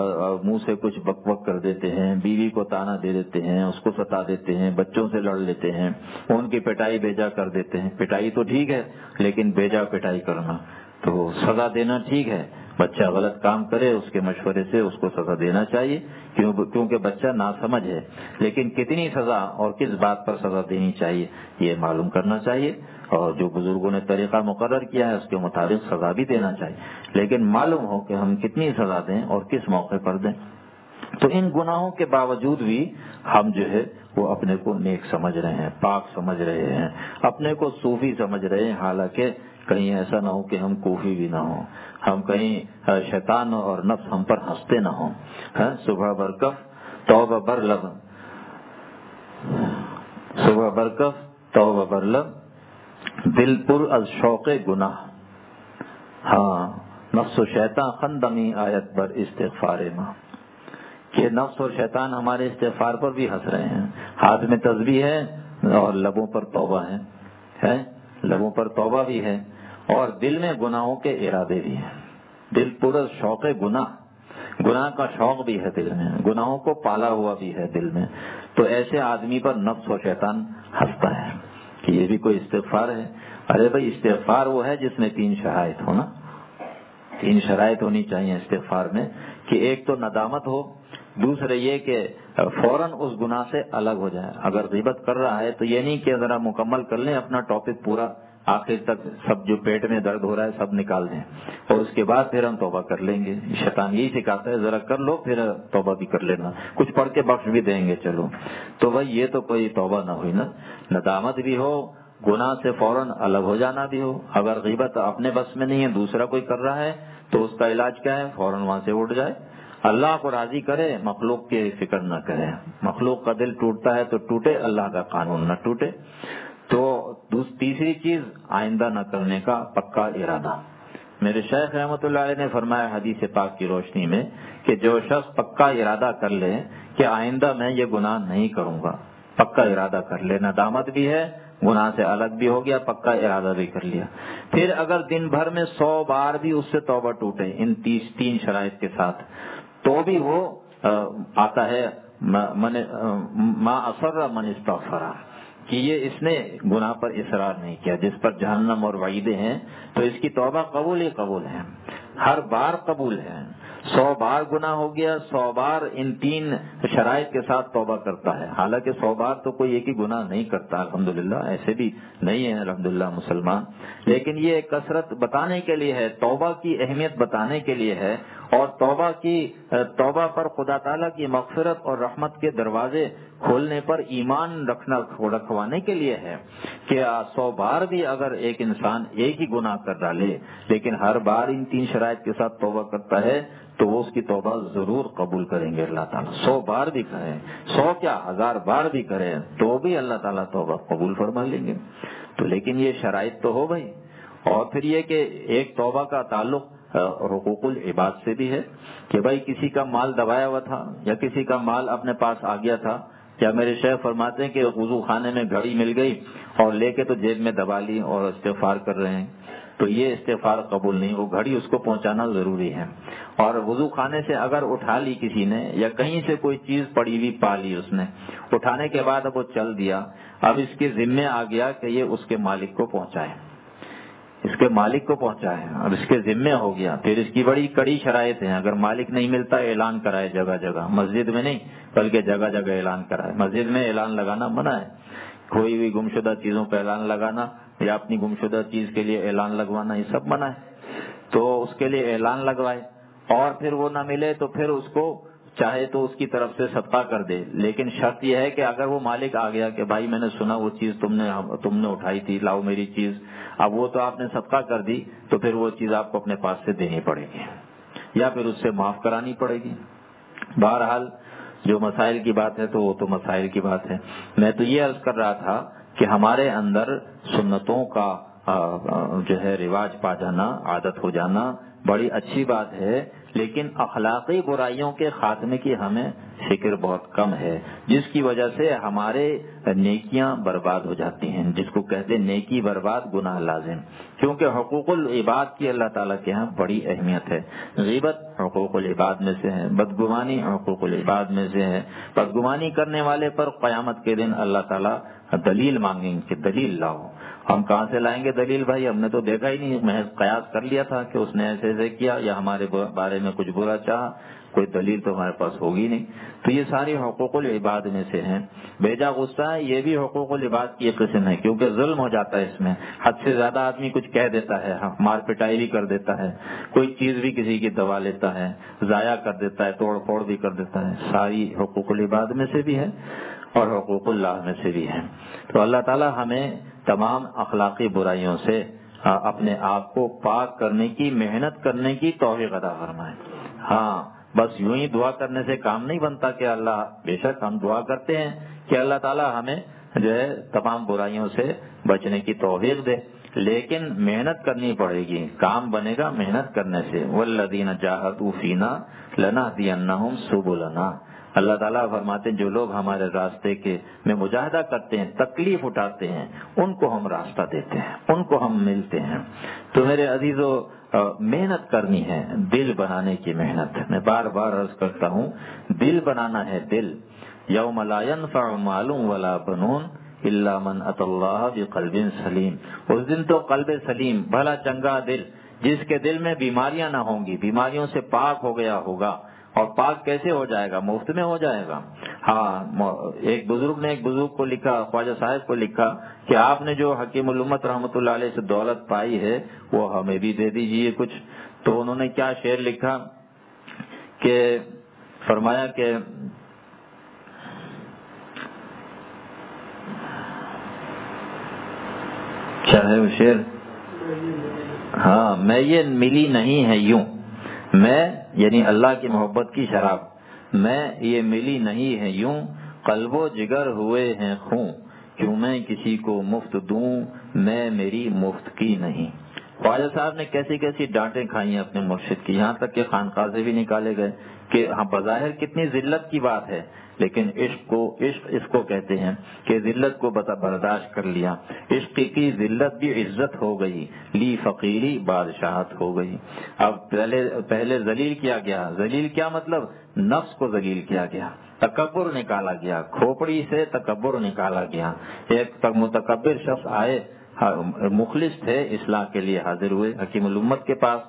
منہ سے کچھ بک بک کر دیتے ہیں، بیوی کو تانا دے دیتے ہیں، اس کو ستا دیتے ہیں، بچوں سے لڑ لیتے ہیں، ان کی پٹائی بیجا کر دیتے ہیں. پٹائی تو ٹھیک ہے لیکن بیجا پٹائی کرنا تو سزا دینا ٹھیک ہے. بچہ غلط کام کرے اس کے مشورے سے اس کو سزا دینا چاہیے کیونکہ بچہ ناسمجھ ہے. لیکن کتنی سزا اور کس بات پر سزا دینی چاہیے یہ معلوم کرنا چاہیے، اور جو بزرگوں نے طریقہ مقرر کیا ہے اس کے مطابق سزا بھی دینا چاہیے. لیکن معلوم ہو کہ ہم کتنی سزا دیں اور کس موقع پر دیں. تو ان گناہوں کے باوجود بھی ہم جو ہے وہ اپنے کو نیک سمجھ رہے ہیں، پاک سمجھ رہے ہیں، اپنے کو صوفی سمجھ رہے ہیں. حالانکہ کہیں ایسا نہ ہو کہ ہم کوفی بھی نہ ہوں، ہم کہیں شیطان اور نفس ہم پر ہنستے نہ ہوں. صبح برکف توبہ بر لب، صبح برکف توبہ بر لب، دل پر از شوق گناہ. ہاں نفس و شیطان خندمی آیت بر استغفار ماں، کہ نفس اور شیطان ہمارے استغفار پر بھی ہنس رہے ہیں. ہاتھ میں تسبیح ہے اور لبوں پر توبہ ہے، ہے لبوں پر توبہ بھی ہے اور دل میں گناہوں کے ارادے بھی ہیں. دل پر شوق گناہ، گناہ کا شوق بھی ہے دل میں، گناہوں کو پالا ہوا بھی ہے دل میں. تو ایسے آدمی پر نفس و شیطان ہنستا ہے کہ یہ بھی کوئی استغفار ہے. ارے بھائی استغفار وہ ہے جس میں تین شرائط ہونا، تین شرائط ہونی چاہیے استغفار میں کہ ایک تو ندامت ہو، دوسرے یہ کہ فوراً اس گناہ سے الگ ہو جائے. اگر غیبت کر رہا ہے تو یہ نہیں کہ ذرا مکمل کر لیں اپنا ٹاپک پورا، آخر تک سب جو پیٹ میں درد ہو رہا ہے سب نکال دیں اور اس کے بعد پھر ہم توبہ کر لیں گے. شیطان یہی سکھاتا ہے ذرا کر لو پھر توبہ بھی کر لینا، کچھ پڑھ کے بخش بھی دیں گے چلو. تو بھائی یہ تو کوئی توبہ نہ ہوئی نا. ندامت بھی ہو، گناہ سے فوراً الگ ہو جانا بھی ہو. اگر غیبت اپنے بس میں نہیں ہے، دوسرا کوئی کر رہا ہے تو اس کا علاج کیا ہے؟ فوراً وہاں سے اٹھ جائے، اللہ کو راضی کرے، مخلوق کی فکر نہ کرے. مخلوق کا دل ٹوٹتا ہے تو ٹوٹے، اللہ کا قانون نہ ٹوٹے. تو تیسری چیز آئندہ نہ کرنے کا پکا ارادہ. میرے شیخ رحمۃ اللہ علیہ نے فرمایا حدیث پاک کی روشنی میں کہ جو شخص پکا ارادہ کر لے کہ آئندہ میں یہ گناہ نہیں کروں گا، پکا ارادہ کر لے، ندامت بھی ہے، گناہ سے الگ بھی ہو گیا، پکا ارادہ بھی کر لیا. پھر اگر دن بھر میں سو بار بھی اس سے توبہ ٹوٹے ان تیس تین شرائط کے ساتھ، تو بھی وہ آتا ہے ما اصر من استغفر، کہ یہ اس نے گناہ پر اصرار نہیں کیا جس پر جہنم اور وعیدیں ہیں، تو اس کی توبہ قبول ہی قبول ہے، ہر بار قبول ہے. سو بار گناہ ہو گیا، سو بار ان تین شرائط کے ساتھ توبہ کرتا ہے. حالانکہ سو بار تو کوئی ایک ہی گناہ نہیں کرتا الحمدللہ، ایسے بھی نہیں ہے الحمدللہ مسلمان، لیکن یہ کثرت بتانے کے لیے ہے، توبہ کی اہمیت بتانے کے لیے ہے، اور توبہ کی توبہ پر خدا تعالیٰ کی مغفرت اور رحمت کے دروازے کھولنے پر ایمان رکھنا رکھوانے کے لیے ہے کہ سو بار بھی اگر ایک انسان ایک ہی گناہ کر ڈالے لیکن ہر بار ان تین شرائط کے ساتھ توبہ کرتا ہے تو وہ اس کی توبہ ضرور قبول کریں گے اللہ تعالیٰ. سو بار بھی کرے، سو کیا ہزار بار بھی کرے تو بھی اللہ تعالیٰ توبہ قبول فرما لیں گے. تو لیکن یہ شرائط تو ہو بھائی. اور پھر یہ کہ ایک توبہ کا تعلق حقوق العباد سے بھی ہے کہ بھائی کسی کا مال دبایا ہوا تھا یا کسی کا مال اپنے پاس آ گیا تھا، کیا میرے شیخ فرماتے ہیں کہ وضو خانے میں گھڑی مل گئی اور لے کے تو جیب میں دبا لی اور استغفار کر رہے ہیں، تو یہ استغفار قبول نہیں. وہ گھڑی اس کو پہنچانا ضروری ہے. اور وضو خانے سے اگر اٹھا لی کسی نے یا کہیں سے کوئی چیز پڑی ہوئی پا لی، اس نے اٹھانے کے بعد اب وہ چل دیا، اب اس کے ذمے آ گیا کہ یہ اس کے مالک کو پہنچائے، اس کے مالک کو پہنچائے اور اس کے ذمے ہو گیا. پھر اس کی بڑی کڑی شرائط ہیں. اگر مالک نہیں ملتا اعلان کرائے جگہ جگہ، مسجد میں نہیں بلکہ جگہ جگہ اعلان کرائے. مسجد میں اعلان لگانا منع ہے، کوئی بھی گمشدہ چیزوں پہ اعلان لگانا یا اپنی گمشدہ چیز کے لیے اعلان لگوانا یہ سب منع ہے. تو اس کے لیے اعلان لگوائے اور پھر وہ نہ ملے تو پھر اس کو چاہے تو اس کی طرف سے صدقہ کر دے، لیکن شرط یہ ہے کہ اگر وہ مالک آ گیا کہ بھائی میں نے سنا وہ چیز تم نے تم نے اٹھائی تھی، لاؤ میری چیز، اب وہ تو آپ نے صدقہ کر دی تو پھر وہ چیز آپ کو اپنے پاس سے دینی پڑے گی یا پھر اس سے معاف کرانی پڑے گی. بہرحال جو مسائل کی بات ہے تو وہ تو مسائل کی بات ہے. میں تو یہ عرض کر رہا تھا کہ ہمارے اندر سنتوں کا جو ہے رواج پا جانا، عادت ہو جانا بڑی اچھی بات ہے، لیکن اخلاقی برائیوں کے خاتمے کی ہمیں فکر بہت کم ہے، جس کی وجہ سے ہمارے نیکیاں برباد ہو جاتی ہیں، جس کو کہتے ہیں نیکی برباد گناہ لازم. کیونکہ حقوق العباد کی اللہ تعالیٰ کے ہاں بڑی اہمیت ہے. غیبت حقوق العباد میں سے ہے، بدگمانی حقوق العباد میں سے ہے. بدگمانی کرنے والے پر قیامت کے دن اللہ تعالیٰ دلیل مانگیں گے کہ دلیل لاؤ. ہم کہاں سے لائیں گے دلیل بھائی؟ ہم نے تو دیکھا ہی نہیں، محض قیاس کر لیا تھا کہ اس نے ایسے ایسے کیا یا ہمارے بارے میں کچھ برا چاہا، کوئی دلیل تو ہمارے پاس ہوگی نہیں. تو یہ ساری حقوق العباد میں سے ہیں. بیجا غصہ ہے یہ بھی حقوق العباد کی ایک قسم ہے، کیونکہ ظلم ہو جاتا ہے اس میں، حد سے زیادہ آدمی کچھ کہہ دیتا ہے، مار پٹائی بھی کر دیتا ہے، کوئی چیز بھی کسی کی دبا لیتا ہے، ضائع کر دیتا ہے، توڑ پھوڑ بھی کر دیتا ہے. ساری حقوق العباد میں سے بھی ہے اور حقوق اللہ میں سے بھی ہے. تو اللہ تعالی ہمیں تمام اخلاقی برائیوں سے اپنے آپ کو پاک کرنے کی محنت کرنے کی توفیق عطا فرمائے. ہاں بس یوں ہی دعا کرنے سے کام نہیں بنتا کہ اللہ، بے شک ہم دعا کرتے ہیں کہ اللہ تعالی ہمیں جو ہے تمام برائیوں سے بچنے کی توفیق دے، لیکن محنت کرنی پڑے گی. کام بنے گا محنت کرنے سے. والذین جاہدوا فینا لنہدینہم سبلنا. اللہ تعالیٰ فرماتے ہیں جو لوگ ہمارے راستے کے میں مجاہدہ کرتے ہیں، تکلیف اٹھاتے ہیں، ان کو ہم راستہ دیتے ہیں، ان کو ہم ملتے ہیں. تو میرے عزیزو محنت کرنی ہے، دل بنانے کی محنت. میں بار بار عرض کرتا ہوں دل بنانا ہے. دل یوم لا ينفع مال ولا بنون الا من اتى الله بقلب سلیم. اس دن تو قلب سلیم، بھلا چنگا دل، جس کے دل میں بیماریاں نہ ہوں گی، بیماریوں سے پاک ہو گیا ہوگا، اور پاک کیسے ہو جائے گا؟ مفت میں ہو جائے گا۔ ہاں، ایک بزرگ نے ایک بزرگ کو لکھا، خواجہ صاحب کو لکھا کہ آپ نے جو حکیم الامت رحمۃ اللہ علیہ سے دولت پائی ہے وہ ہمیں بھی دے دیجئے کچھ۔ تو انہوں نے کیا شعر لکھا کہ فرمایا کہ کیا ہے وہ شعر؟ ہاں، میں یہ ملی نہیں ہے یوں، میں یعنی اللہ کی محبت کی شراب، میں یہ ملی نہیں ہے یوں، قلب و جگر ہوئے ہیں خوں، کیوں میں کسی کو مفت دوں، میں میری مفت کی نہیں۔ خواجہ صاحب نے کیسی کیسی ڈانٹیں کھائی ہیں اپنے مرشد کی، یہاں تک کہ خانقاہ سے بھی نکالے گئے کہ ہاں بظاہر کتنی ذلت کی بات ہے، لیکن عشق کو عشق اس کو کہتے ہیں کہ ذلت کو برداشت کر لیا، عشق کی ذلت بھی عزت ہو گئی، لی فقیری بادشاہت ہو گئی۔ اب پہلے پہلے ذلیل کیا گیا، ذلیل کیا مطلب؟ نفس کو ذلیل کیا گیا، تکبر نکالا گیا، کھوپڑی سے تکبر نکالا گیا۔ ایک متکبر شخص آئے، مخلص تھے، اصلاح کے لیے حاضر ہوئے حکیم الامت کے پاس۔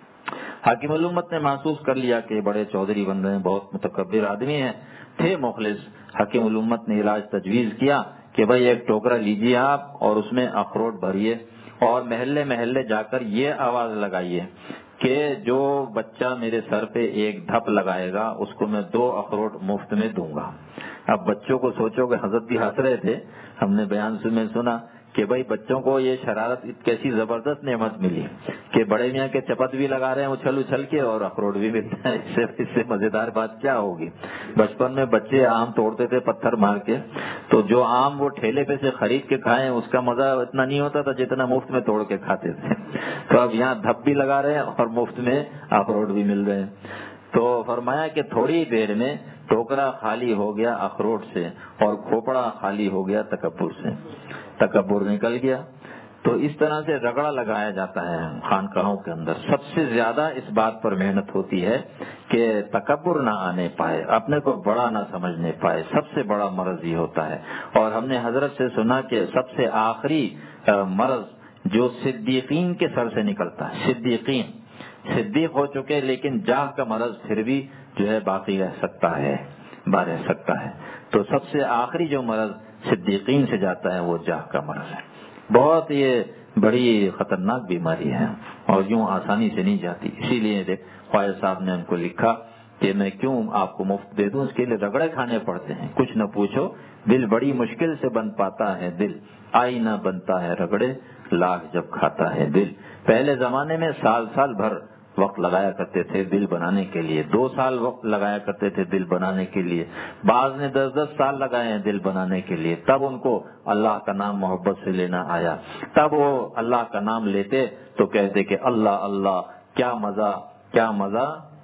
حکیم الامت نے محسوس کر لیا کہ بڑے چودھری بن رہے ہیں، بہت متکبر آدمی ہیں، تھے مخلص۔ حکیم الامت نے علاج تجویز کیا کہ بھائی ایک ٹوکرا لیجیے آپ اور اس میں اخروٹ بھریے اور محلے محلے جا کر یہ آواز لگائیے کہ جو بچہ میرے سر پہ ایک دھپ لگائے گا اس کو میں دو اخروٹ مفت میں دوں گا۔ اب بچوں کو سوچو کہ حضرت بھی ہنس رہے تھے، ہم نے بیان میں سنا کہ بھائی بچوں کو یہ شرارت کیسی زبردست نعمت ملی کہ بڑے میاں کے چپت بھی لگا رہے ہیں اچھل اچھل کے اور اخروٹ بھی ملتا ہے، اس سے اس سے مزیدار بات کیا ہوگی؟ بچپن میں بچے آم توڑتے تھے پتھر مار کے، تو جو آم وہ ٹھیلے پہ سے خرید کے کھائیں اس کا مزہ اتنا نہیں ہوتا تھا جتنا مفت میں توڑ کے کھاتے تھے۔ تو اب یہاں دھپ بھی لگا رہے ہیں اور مفت میں اخروٹ بھی مل رہے ہیں۔ تو فرمایا کہ تھوڑی دیر میں ٹوکرا خالی ہو گیا اخروٹ سے اور کھوپڑا خالی ہو گیا تکبر سے، تکبر نکل گیا۔ تو اس طرح سے رگڑا لگایا جاتا ہے خانقاہوں کے اندر۔ سب سے زیادہ اس بات پر محنت ہوتی ہے کہ تکبر نہ آنے پائے، اپنے کو بڑا نہ سمجھنے پائے، سب سے بڑا مرض یہ ہوتا ہے۔ اور ہم نے حضرت سے سنا کہ سب سے آخری مرض جو صدیقین کے سر سے نکلتا ہے، صدیقین صدیق ہو چکے لیکن جاہ کا مرض پھر بھی جو ہے باقی رہ سکتا ہے، با رہ سکتا ہے۔ تو سب سے آخری جو مرض صدیقین سے جاتا ہے وہ جاہ کا مرض ہے۔ بہت یہ بڑی خطرناک بیماری ہے اور یوں آسانی سے نہیں جاتی۔ اسی لیے خواجہ صاحب نے ان کو لکھا کہ میں کیوں آپ کو مفت دے دوں، اس کے لیے رگڑے کھانے پڑتے ہیں۔ کچھ نہ پوچھو، دل بڑی مشکل سے بن پاتا ہے، دل آئینہ بنتا ہے رگڑے، لاکھ جب کھاتا ہے دل۔ پہلے زمانے میں سال سال بھر وقت لگایا کرتے تھے دل بنانے کے لیے، دو سال وقت لگایا کرتے تھے دل بنانے کے لیے، بعض نے دس دس سال لگائے ہیں دل بنانے کے لیے۔ تب ان کو اللہ کا نام محبت سے لینا آیا، تب وہ اللہ کا نام لیتے تو کہتے کہ اللہ اللہ کیا مزہ، کیا مزہ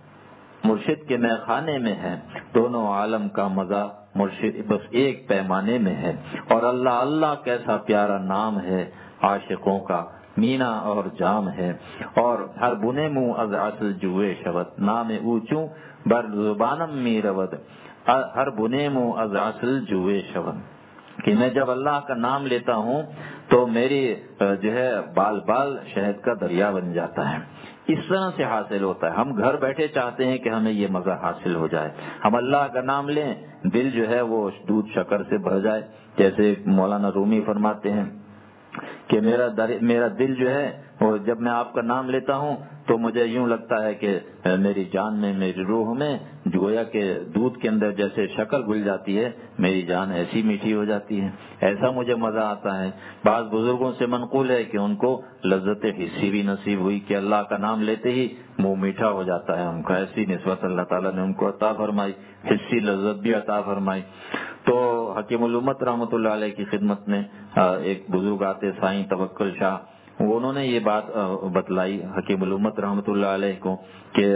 مرشد کے میں خانے میں ہے، دونوں عالم کا مزہ مرشد بس ایک پیمانے میں ہے، اور اللہ اللہ کیسا پیارا نام ہے، عاشقوں کا مینا اور جام ہے، اور ہر بنے منہ از اصل جوئے شود، نام اوچوں بر زبانم می رود، ہر بنے منہ از اصل جوئے شود، کہ میں جب اللہ کا نام لیتا ہوں تو میری جو ہے بال بال شہد کا دریا بن جاتا ہے۔ اس طرح سے حاصل ہوتا ہے۔ ہم گھر بیٹھے چاہتے ہیں کہ ہمیں یہ مزہ حاصل ہو جائے، ہم اللہ کا نام لیں، دل جو ہے وہ دودھ شکر سے بھر جائے۔ جیسے مولانا رومی فرماتے ہیں کہ میرا میرا دل جو ہے وہ جب میں آپ کا نام لیتا ہوں تو مجھے یوں لگتا ہے کہ میری جان میں، میری روح میں گویا کہ دودھ کے اندر جیسے شکر گھل جاتی ہے، میری جان ایسی میٹھی ہو جاتی ہے، ایسا مجھے مزہ آتا ہے۔ بعض بزرگوں سے منقول ہے کہ ان کو لذت حسی بھی نصیب ہوئی کہ اللہ کا نام لیتے ہی منہ میٹھا ہو جاتا ہے ان کا، ایسی نسبت اللہ تعالیٰ نے ان کو عطا فرمائی، حسی لذت بھی عطا فرمائی۔ تو حکیم الامت رحمۃ اللہ علیہ کی خدمت میں ایک بزرگ آتے سائیں توکل شاہ، انہوں نے یہ بات بتلائی حکیم الامت رحمۃ اللہ علیہ کو کہ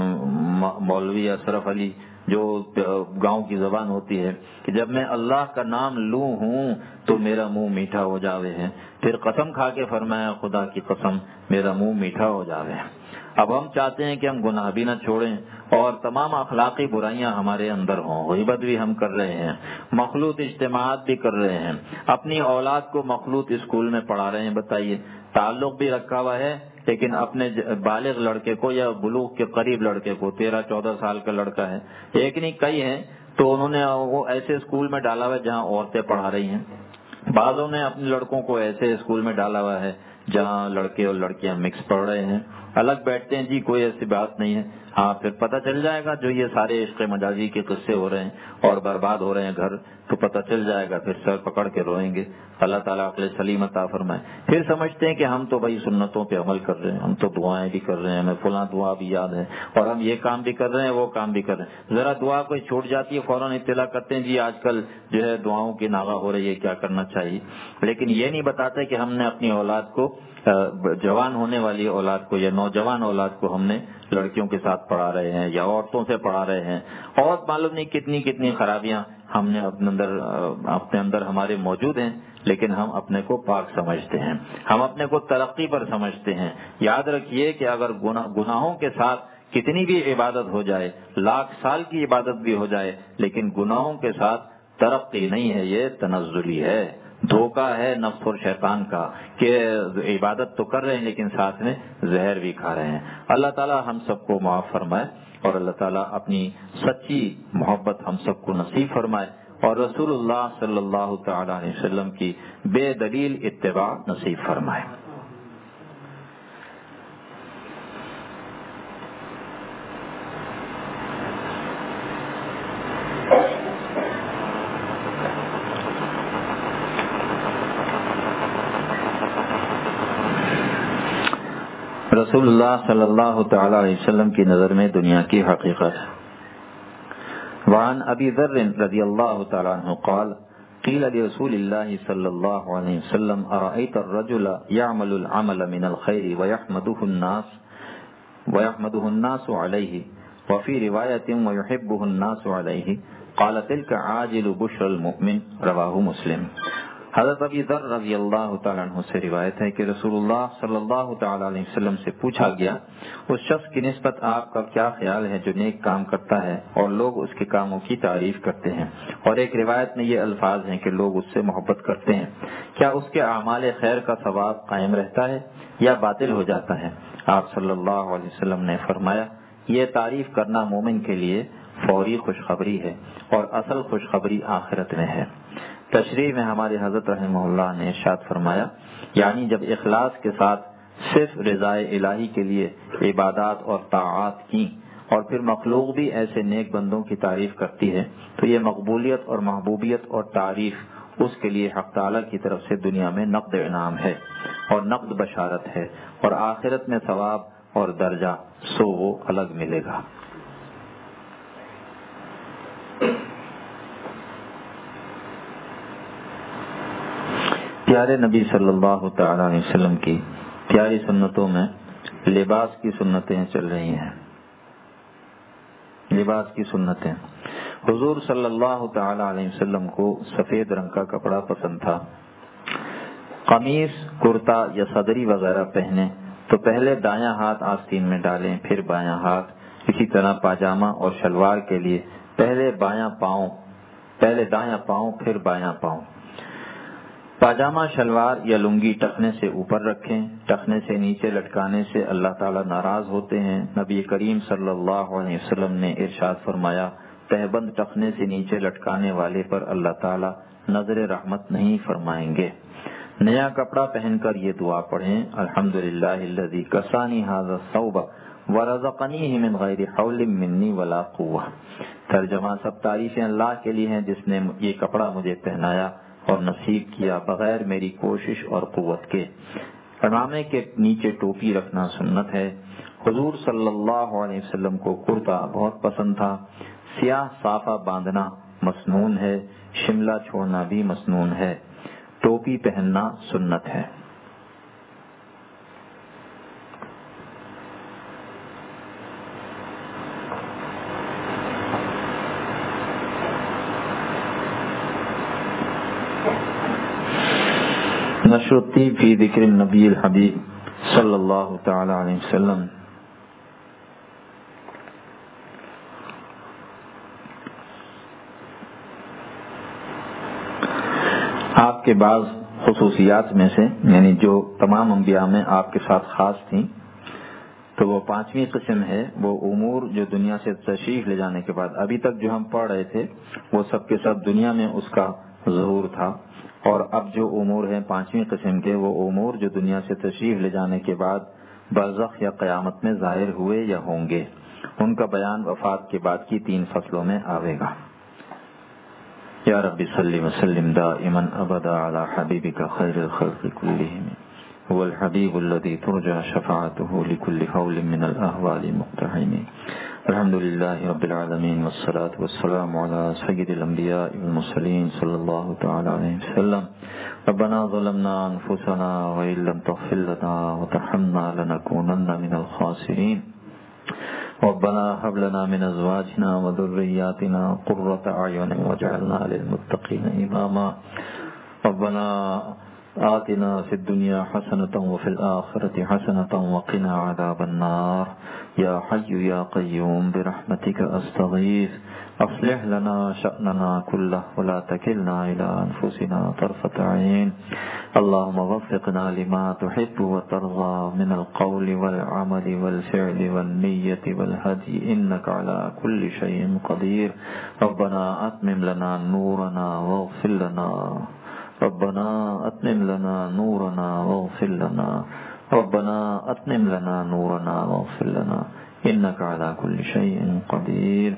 مولوی اشرف علی جو گاؤں کی زبان ہوتی ہے کہ جب میں اللہ کا نام لوں ہوں تو میرا منہ میٹھا ہو جاوے ہے، پھر قسم کھا کے فرمایا خدا کی قسم میرا منہ میٹھا ہو جاوے۔ اب ہم چاہتے ہیں کہ ہم گناہ بھی نہ چھوڑیں اور تمام اخلاقی برائیاں ہمارے اندر ہوں، غیبت بھی ہم کر رہے ہیں، مخلوط اجتماعات بھی کر رہے ہیں، اپنی اولاد کو مخلوط اسکول میں پڑھا رہے ہیں، بتائیے تعلق بھی رکھا ہوا ہے لیکن اپنے بالغ لڑکے کو یا بلوغ کے قریب لڑکے کو، تیرہ چودہ سال کا لڑکا ہے، ایک نہیں کئی ہیں، تو انہوں نے وہ ایسے اسکول میں ڈالا ہوا ہے جہاں عورتیں پڑھا رہی ہیں، بعضوں نے اپنے لڑکوں کو ایسے اسکول میں ڈالا ہوا ہے جہاں لڑکے اور لڑکیاں مکس پڑھ رہے ہیں، الگ بیٹھتے ہیں، جی کوئی ایسی بات نہیں ہے۔ ہاں پھر پتہ چل جائے گا جو یہ سارے عشق مجازی کے قصے ہو رہے ہیں اور برباد ہو رہے ہیں گھر، تو پتہ چل جائے گا، پھر سر پکڑ کے روئیں گے۔ اللہ تعالیٰ عقل سلیم عطا فرمائے۔ پھر سمجھتے ہیں کہ ہم تو بھائی سنتوں پہ عمل کر رہے ہیں، ہم تو دعائیں بھی کر رہے ہیں، ہمیں فلاں دعا بھی یاد ہے، اور ہم یہ کام بھی کر رہے ہیں وہ کام بھی کر رہے ہیں، ذرا دعا کوئی چھوٹ جاتی ہے فوراً اطلاع کرتے ہیں، جی آج کل جو ہے دعاؤں کی ناغہ ہو رہی ہے، کیا کرنا چاہیے۔ لیکن یہ نہیں بتاتے کہ ہم نے اپنی اولاد کو، جوان ہونے والی اولاد کو یا نوجوان اولاد کو ہم نے لڑکیوں کے ساتھ پڑھا رہے ہیں یا عورتوں سے پڑھا رہے ہیں، اور معلوم نہیں کتنی کتنی خرابیاں ہم نے اپنے اندر اپنے اندر ہمارے موجود ہیں، لیکن ہم اپنے کو پاک سمجھتے ہیں، ہم اپنے کو ترقی پر سمجھتے ہیں۔ یاد رکھیے کہ اگر گناہوں کے ساتھ کتنی بھی عبادت ہو جائے، لاکھ سال کی عبادت بھی ہو جائے، لیکن گناہوں کے ساتھ ترقی نہیں ہے، یہ تنزلی ہے، دھوکہ ہے نفس اور شیطان کا، کہ عبادت تو کر رہے ہیں لیکن ساتھ میں زہر بھی کھا رہے ہیں۔ اللہ تعالی ہم سب کو معاف فرمائے، اور اللہ تعالیٰ اپنی سچی محبت ہم سب کو نصیب فرمائے، اور رسول اللہ صلی اللہ تعالی علیہ وسلم کی بے دلیل اتباع نصیب فرمائے۔ رسول اللہ صلی اللہ تعالی علیہ وسلم کی نظر میں دنیا کی حقیقت۔ وعن ابی ذر رضی اللہ تعالی عنہ قال قیل لرسول اللہ صلی اللہ علیہ وسلم ارأیت الرجل یعمل العمل من الخیر ویحمده الناس ویحمده الناس علیہ وفی روایت ویحبه الناس علیہ قال تلک عاجل بشر المؤمن، رواہ مسلم۔ حضرت ابی ذر رضی اللہ تعالیٰ عنہ سے روایت ہے کہ رسول اللہ صلی اللہ تعالیٰ علیہ وسلم سے پوچھا گیا، اس شخص کی نسبت آپ کا کیا خیال ہے جو نیک کام کرتا ہے اور لوگ اس کے کاموں کی تعریف کرتے ہیں، اور ایک روایت میں یہ الفاظ ہیں کہ لوگ اس سے محبت کرتے ہیں، کیا اس کے اعمال خیر کا ثواب قائم رہتا ہے یا باطل ہو جاتا ہے؟ آپ صلی اللہ علیہ وسلم نے فرمایا، یہ تعریف کرنا مومن کے لیے فوری خوشخبری ہے، اور اصل خوشخبری آخرت میں ہے۔ تشریح میں ہمارے حضرت رحمہ اللہ نے ارشاد فرمایا، یعنی جب اخلاص کے ساتھ صرف رضائے الہی کے لیے عبادات اور طاعات کی، اور پھر مخلوق بھی ایسے نیک بندوں کی تعریف کرتی ہے، تو یہ مقبولیت اور محبوبیت اور تعریف اس کے لیے حق تعالی کی طرف سے دنیا میں نقد انعام ہے اور نقد بشارت ہے، اور آخرت میں ثواب اور درجہ سو وہ الگ ملے گا۔ پیارے نبی صلی اللہ تعالی علیہ وسلم کی پیاری سنتوں میں لباس کی سنتیں چل رہی ہیں۔ لباس کی سنتیں، حضور صلی اللہ تعالی علیہ وسلم کو سفید رنگ کا کپڑا پسند تھا۔ قمیص، کرتا یا صدری وغیرہ پہنے تو پہلے دایاں ہاتھ آستین میں ڈالیں، پھر بایاں ہاتھ۔ اسی طرح پاجامہ اور شلوار کے لیے پہلے بایاں پاؤں پہلے دایاں پاؤں پھر بایاں پاؤں۔ پاجامہ، شلوار یا لنگی ٹخنے سے اوپر رکھیں، ٹخنے سے نیچے لٹکانے سے اللہ تعالیٰ ناراض ہوتے ہیں۔ نبی کریم صلی اللہ علیہ وسلم نے ارشاد فرمایا، تہبند ٹخنے سے نیچے لٹکانے والے پر اللہ تعالیٰ نظر رحمت نہیں فرمائیں گے۔ نیا کپڑا پہن کر یہ دعا پڑھیں، الحمدللہ الذی کسانی ھذا الثوب ورزقنیہ من غیر حول منی ولا قوہ۔ ترجمہ، سب تعریفیں اللہ کے لیے ہیں جس نے یہ کپڑا مجھے پہنایا اور نصیب کیا بغیر میری کوشش اور قوت کے۔ امامے کے نیچے ٹوپی رکھنا سنت ہے۔ حضور صلی اللہ علیہ وسلم کو کرتا بہت پسند تھا۔ سیاہ صافہ باندھنا مسنون ہے، شملہ چھوڑنا بھی مسنون ہے۔ ٹوپی پہننا سنت ہے۔ نشر الطیب فی ذکر النبی الحبیب صلی اللہ تعالی علیہ وسلم۔ آپ کے بعض خصوصیات میں سے، یعنی جو تمام انبیاء میں آپ کے ساتھ خاص تھیں، تو وہ پانچویں قسم ہے وہ امور جو دنیا سے تشریف لے جانے کے بعد، ابھی تک جو ہم پڑھ رہے تھے وہ سب کے سب دنیا میں اس کا ظہور تھا، اور اب جو امور ہیں پانچویں قسم کے، وہ امور جو دنیا سے تشریف لے جانے کے بعد برزخ یا قیامت میں ظاہر ہوئے یا ہوں گے، ان کا بیان وفات کے بعد کی تین فصلوں میں آئے گا۔ یا رب صلی وسلم دائما ابدا علی حبیبک خیر الخلق کلہم هو الحبیب الذی ترجى شفاعته لكل حول من الاحوال مقتحم۔ الحمد للہ رب العالمین والصلاة والسلام علی سید الانبیاء والمرسلین صلی اللہ تعالی علیہ وسلم۔ ربنا ظلمنا انفسنا وان لم تغفر لنا وترحمنا لنکونن من الخاسرین۔ ربنا هب لنا من ازواجنا وذرياتنا قرة اعين واجعلنا للمتقين اماما۔ ربنا آتنا في الدنيا حسنة وفي الآخرة حسنة وقنا عذاب النار۔ يا حي يا قيوم برحمتك أستغيث أصلح لنا شأننا كله ولا تكلنا إلى أنفسنا طرفة عين۔ اللهم وفقنا لما تحب وترضى من القول والعمل والفعل والنية والهدي إنك على كل شيء قدير۔ ربنا أتمم لنا نورنا واغفر لنا، ربنا أتمم لنا نورنا واغفر لنا، ربنا أتمم لنا نورنا واغفر لنا إنك على كل شيء قدير۔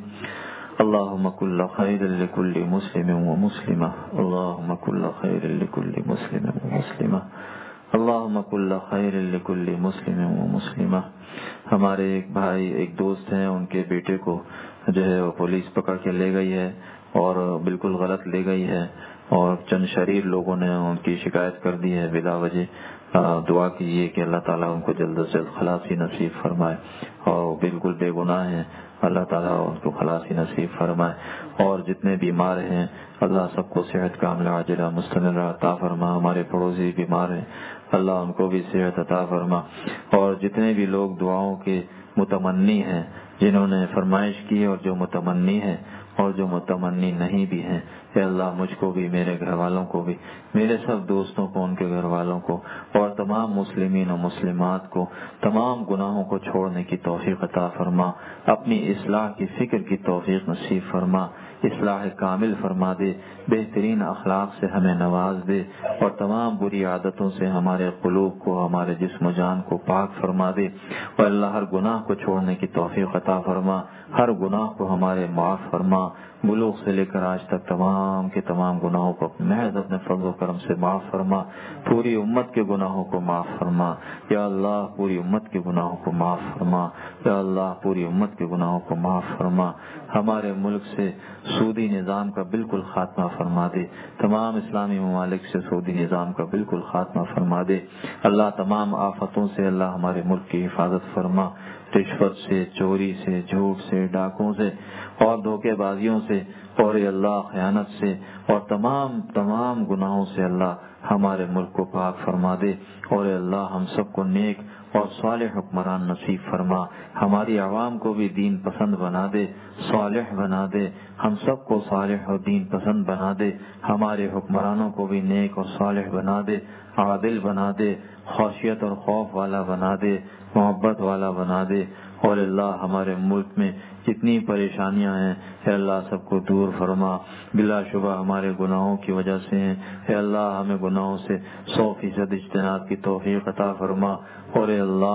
اللهم كل خير لكل مسلم ومسلمة، اللهم كل خير لكل مسلم ومسلمة، اللهم كل خير لكل مسلم ومسلمة۔ ہمارے ایک بھائی ایک دوست ہیں، ان کے بیٹے کو جو ہے وہ پولیس پکڑ کے لے گئی ہے اور بالکل غلط لے گئی ہے، اور چند شریر لوگوں نے ان کی شکایت کر دی ہے بلا وجہ۔ دعا کیجیے کہ اللہ تعالیٰ ان کو جلد از جلد خلاصی نصیب فرمائے، اور وہ بالکل بے گناہ ہیں، اللہ تعالیٰ ان کو خلاصی نصیب فرمائے، اور جتنے بیمار ہیں اللہ سب کو صحت کاملہ عاجلہ مستمرہ عطا فرما۔ ہمارے پڑوسی بیمار ہیں، اللہ ان کو بھی صحت عطا فرما، اور جتنے بھی لوگ دعاؤں کے متمنی ہیں، جنہوں نے فرمائش کی اور جو متمنی ہیں اور جو متمنی نہیں بھی ہیں، اے اللہ مجھ کو بھی، میرے گھر والوں کو بھی، میرے سب دوستوں کو، ان کے گھر والوں کو، اور تمام مسلمین و مسلمات کو تمام گناہوں کو چھوڑنے کی توفیق عطا فرما، اپنی اصلاح کی فکر کی توفیق نصیب فرما، اصلاح کامل فرما دے، بہترین اخلاق سے ہمیں نواز دے، اور تمام بری عادتوں سے ہمارے قلوب کو، ہمارے جسم و جان کو پاک فرما دے، اور اللہ ہر گناہ کو چھوڑنے کی توفیق عطا فرما، ہر گناہ کو ہمارے معاف فرما، بلوغ سے لے کر آج تک تمام کے تمام گناہوں کو محض اپنے فضل و کرم سے معاف فرما، پوری امت کے گناہوں کو معاف فرما، یا اللہ پوری امت کے گناہوں کو معاف فرما، یا اللہ پوری امت کے گناہوں کو معاف فرما، ہمارے ملک سے سودی نظام کا بالکل خاتمہ فرما دے، تمام اسلامی ممالک سے سودی نظام کا بالکل خاتمہ فرما دے، اللہ تمام آفتوں سے اللہ ہمارے ملک کی حفاظت فرما، رشوت سے، چوری سے، جھوٹ سے، ڈاکوں سے اور دھوکے بازیوں سے، اور اللہ خیانت سے اور تمام تمام گناہوں سے اللہ ہمارے ملک کو پاک فرما دے، اور اللہ ہم سب کو نیک اور صالح حکمران نصیب فرما، ہماری عوام کو بھی دین پسند بنا دے، صالح بنا دے، ہم سب کو صالح اور دین پسند بنا دے، ہمارے حکمرانوں کو بھی نیک اور صالح بنا دے، عادل بنا دے، خشیت اور خوف والا بنا دے، محبت والا بنا دے، اور اللہ ہمارے ملک میں جتنی پریشانیاں ہیں اے اللہ سب کو دور فرما، بلا شبہ ہمارے گناہوں کی وجہ سے ہیں، اے اللہ ہمیں گناہوں سے سو فیصد اجتناب کی توفیق عطا فرما، اور اے اللہ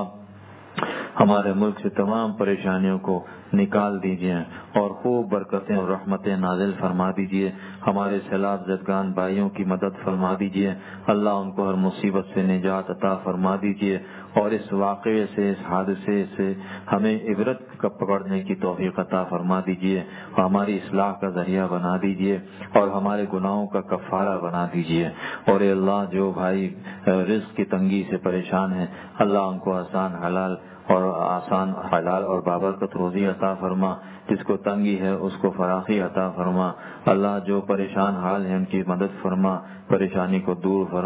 ہمارے ملک سے تمام پریشانیوں کو نکال دیجیے اور خوب برکتیں اور رحمتیں نازل فرما دیجیے، ہمارے سیلاب زدگان بھائیوں کی مدد فرما دیجیے، اللہ ان کو ہر مصیبت سے نجات عطا فرما دیجیے، اور اس واقعے سے، اس حادثے سے ہمیں عبرت کا پکڑنے کی توفیق عطا فرما دیجیے، اور ہماری اصلاح کا ذریعہ بنا دیجیے، اور ہمارے گناہوں کا کفارہ بنا دیجیے، اور اے اللہ جو بھائی رزق کی تنگی سے پریشان ہیں اللہ ان کو آسان حلال اور آسان حلال اور بابرکت روزی عطا فرما، جس کو تنگی ہے اس کو فراخی عطا فرما، اللہ جو پریشان حال ہیں ان کی مدد فرما، پریشانی کو دور فرما،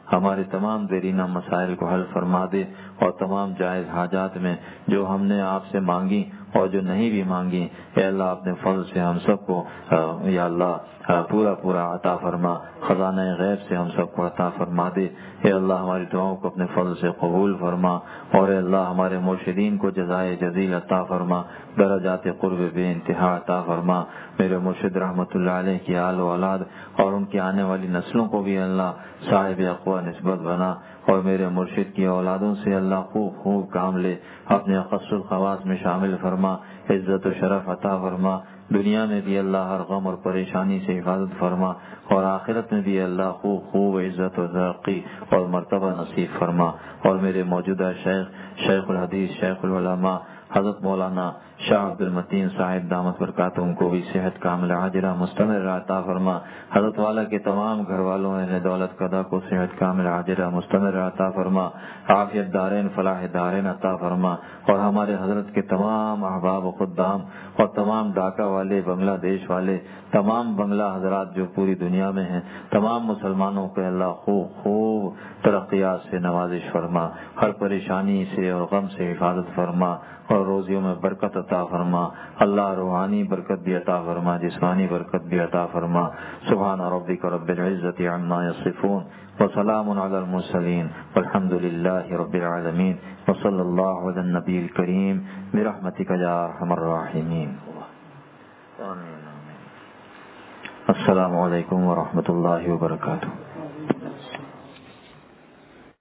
ہمارے تمام دیرینہ مسائل کو حل فرما دے، اور تمام جائز حاجات میں جو ہم نے آپ سے مانگی اور جو نہیں بھی مانگی، اے اللہ اپنے فضل سے ہم سب کو یا اللہ پورا پورا عطا فرما، خزانہ غیب سے ہم سب کو عطا فرما دے۔ اے اللہ ہماری دعاؤں کو اپنے فضل سے قبول فرما، اور اے اللہ ہمارے مرشدین کو جزائے جزیل عطا فرما، درجات قرب بے انتہا عطا فرما۔ میرے مرشد رحمت اللہ علیہ کی آل و اولاد اور ان کی آنے والی نسلوں کو بھی اللہ صاحب اقوا نسبت بنا، اور میرے مرشد کی اولادوں سے اللہ خوب خوب کام لے، اپنے خص الخواص میں شامل فرما، عزت و شرف عطا فرما، دنیا میں بھی اللہ ہر غم اور پریشانی سے حفاظت فرما، اور آخرت میں بھی اللہ خوب خوب عزت و ترقی اور مرتبہ نصیب فرما۔ اور میرے موجودہ شیخ شیخ الحدیث شیخ العلماء حضرت مولانا شاہ عبد المتین صاحب دامت برکاتہم کو بھی صحت کاملہ عاجلہ مستمر عطا فرما، حضرت والا کے تمام گھر والوں اہل دولت قدا کو صحت کاملہ عاجلہ مستمر عطا فرما، عافیت دارین فلاح دارین عطا فرما، اور ہمارے حضرت کے تمام احباب و خدام اور تمام ڈھاکہ والے، بنگلہ دیش والے، تمام بنگلہ حضرات جو پوری دنیا میں ہیں، تمام مسلمانوں کو اللہ خوب خوب ترقیات سے نوازش فرما، ہر پریشانی سے اور غم سے حفاظت فرما، اور روزیوں میں برکت عطا فرما، اللہ روحانی برکت بھی عطا فرما، جسمانی برکت بھی عطا فرما۔ سبحان ربک رب العزت عما یصفون وسلام علی المرسلین والحمد للہ رب العالمین، وصلی اللہ علی النبی الکریم برحمتک یا ارحم الراحمین۔ السلام علیکم ورحمۃ اللہ وبرکاتہ۔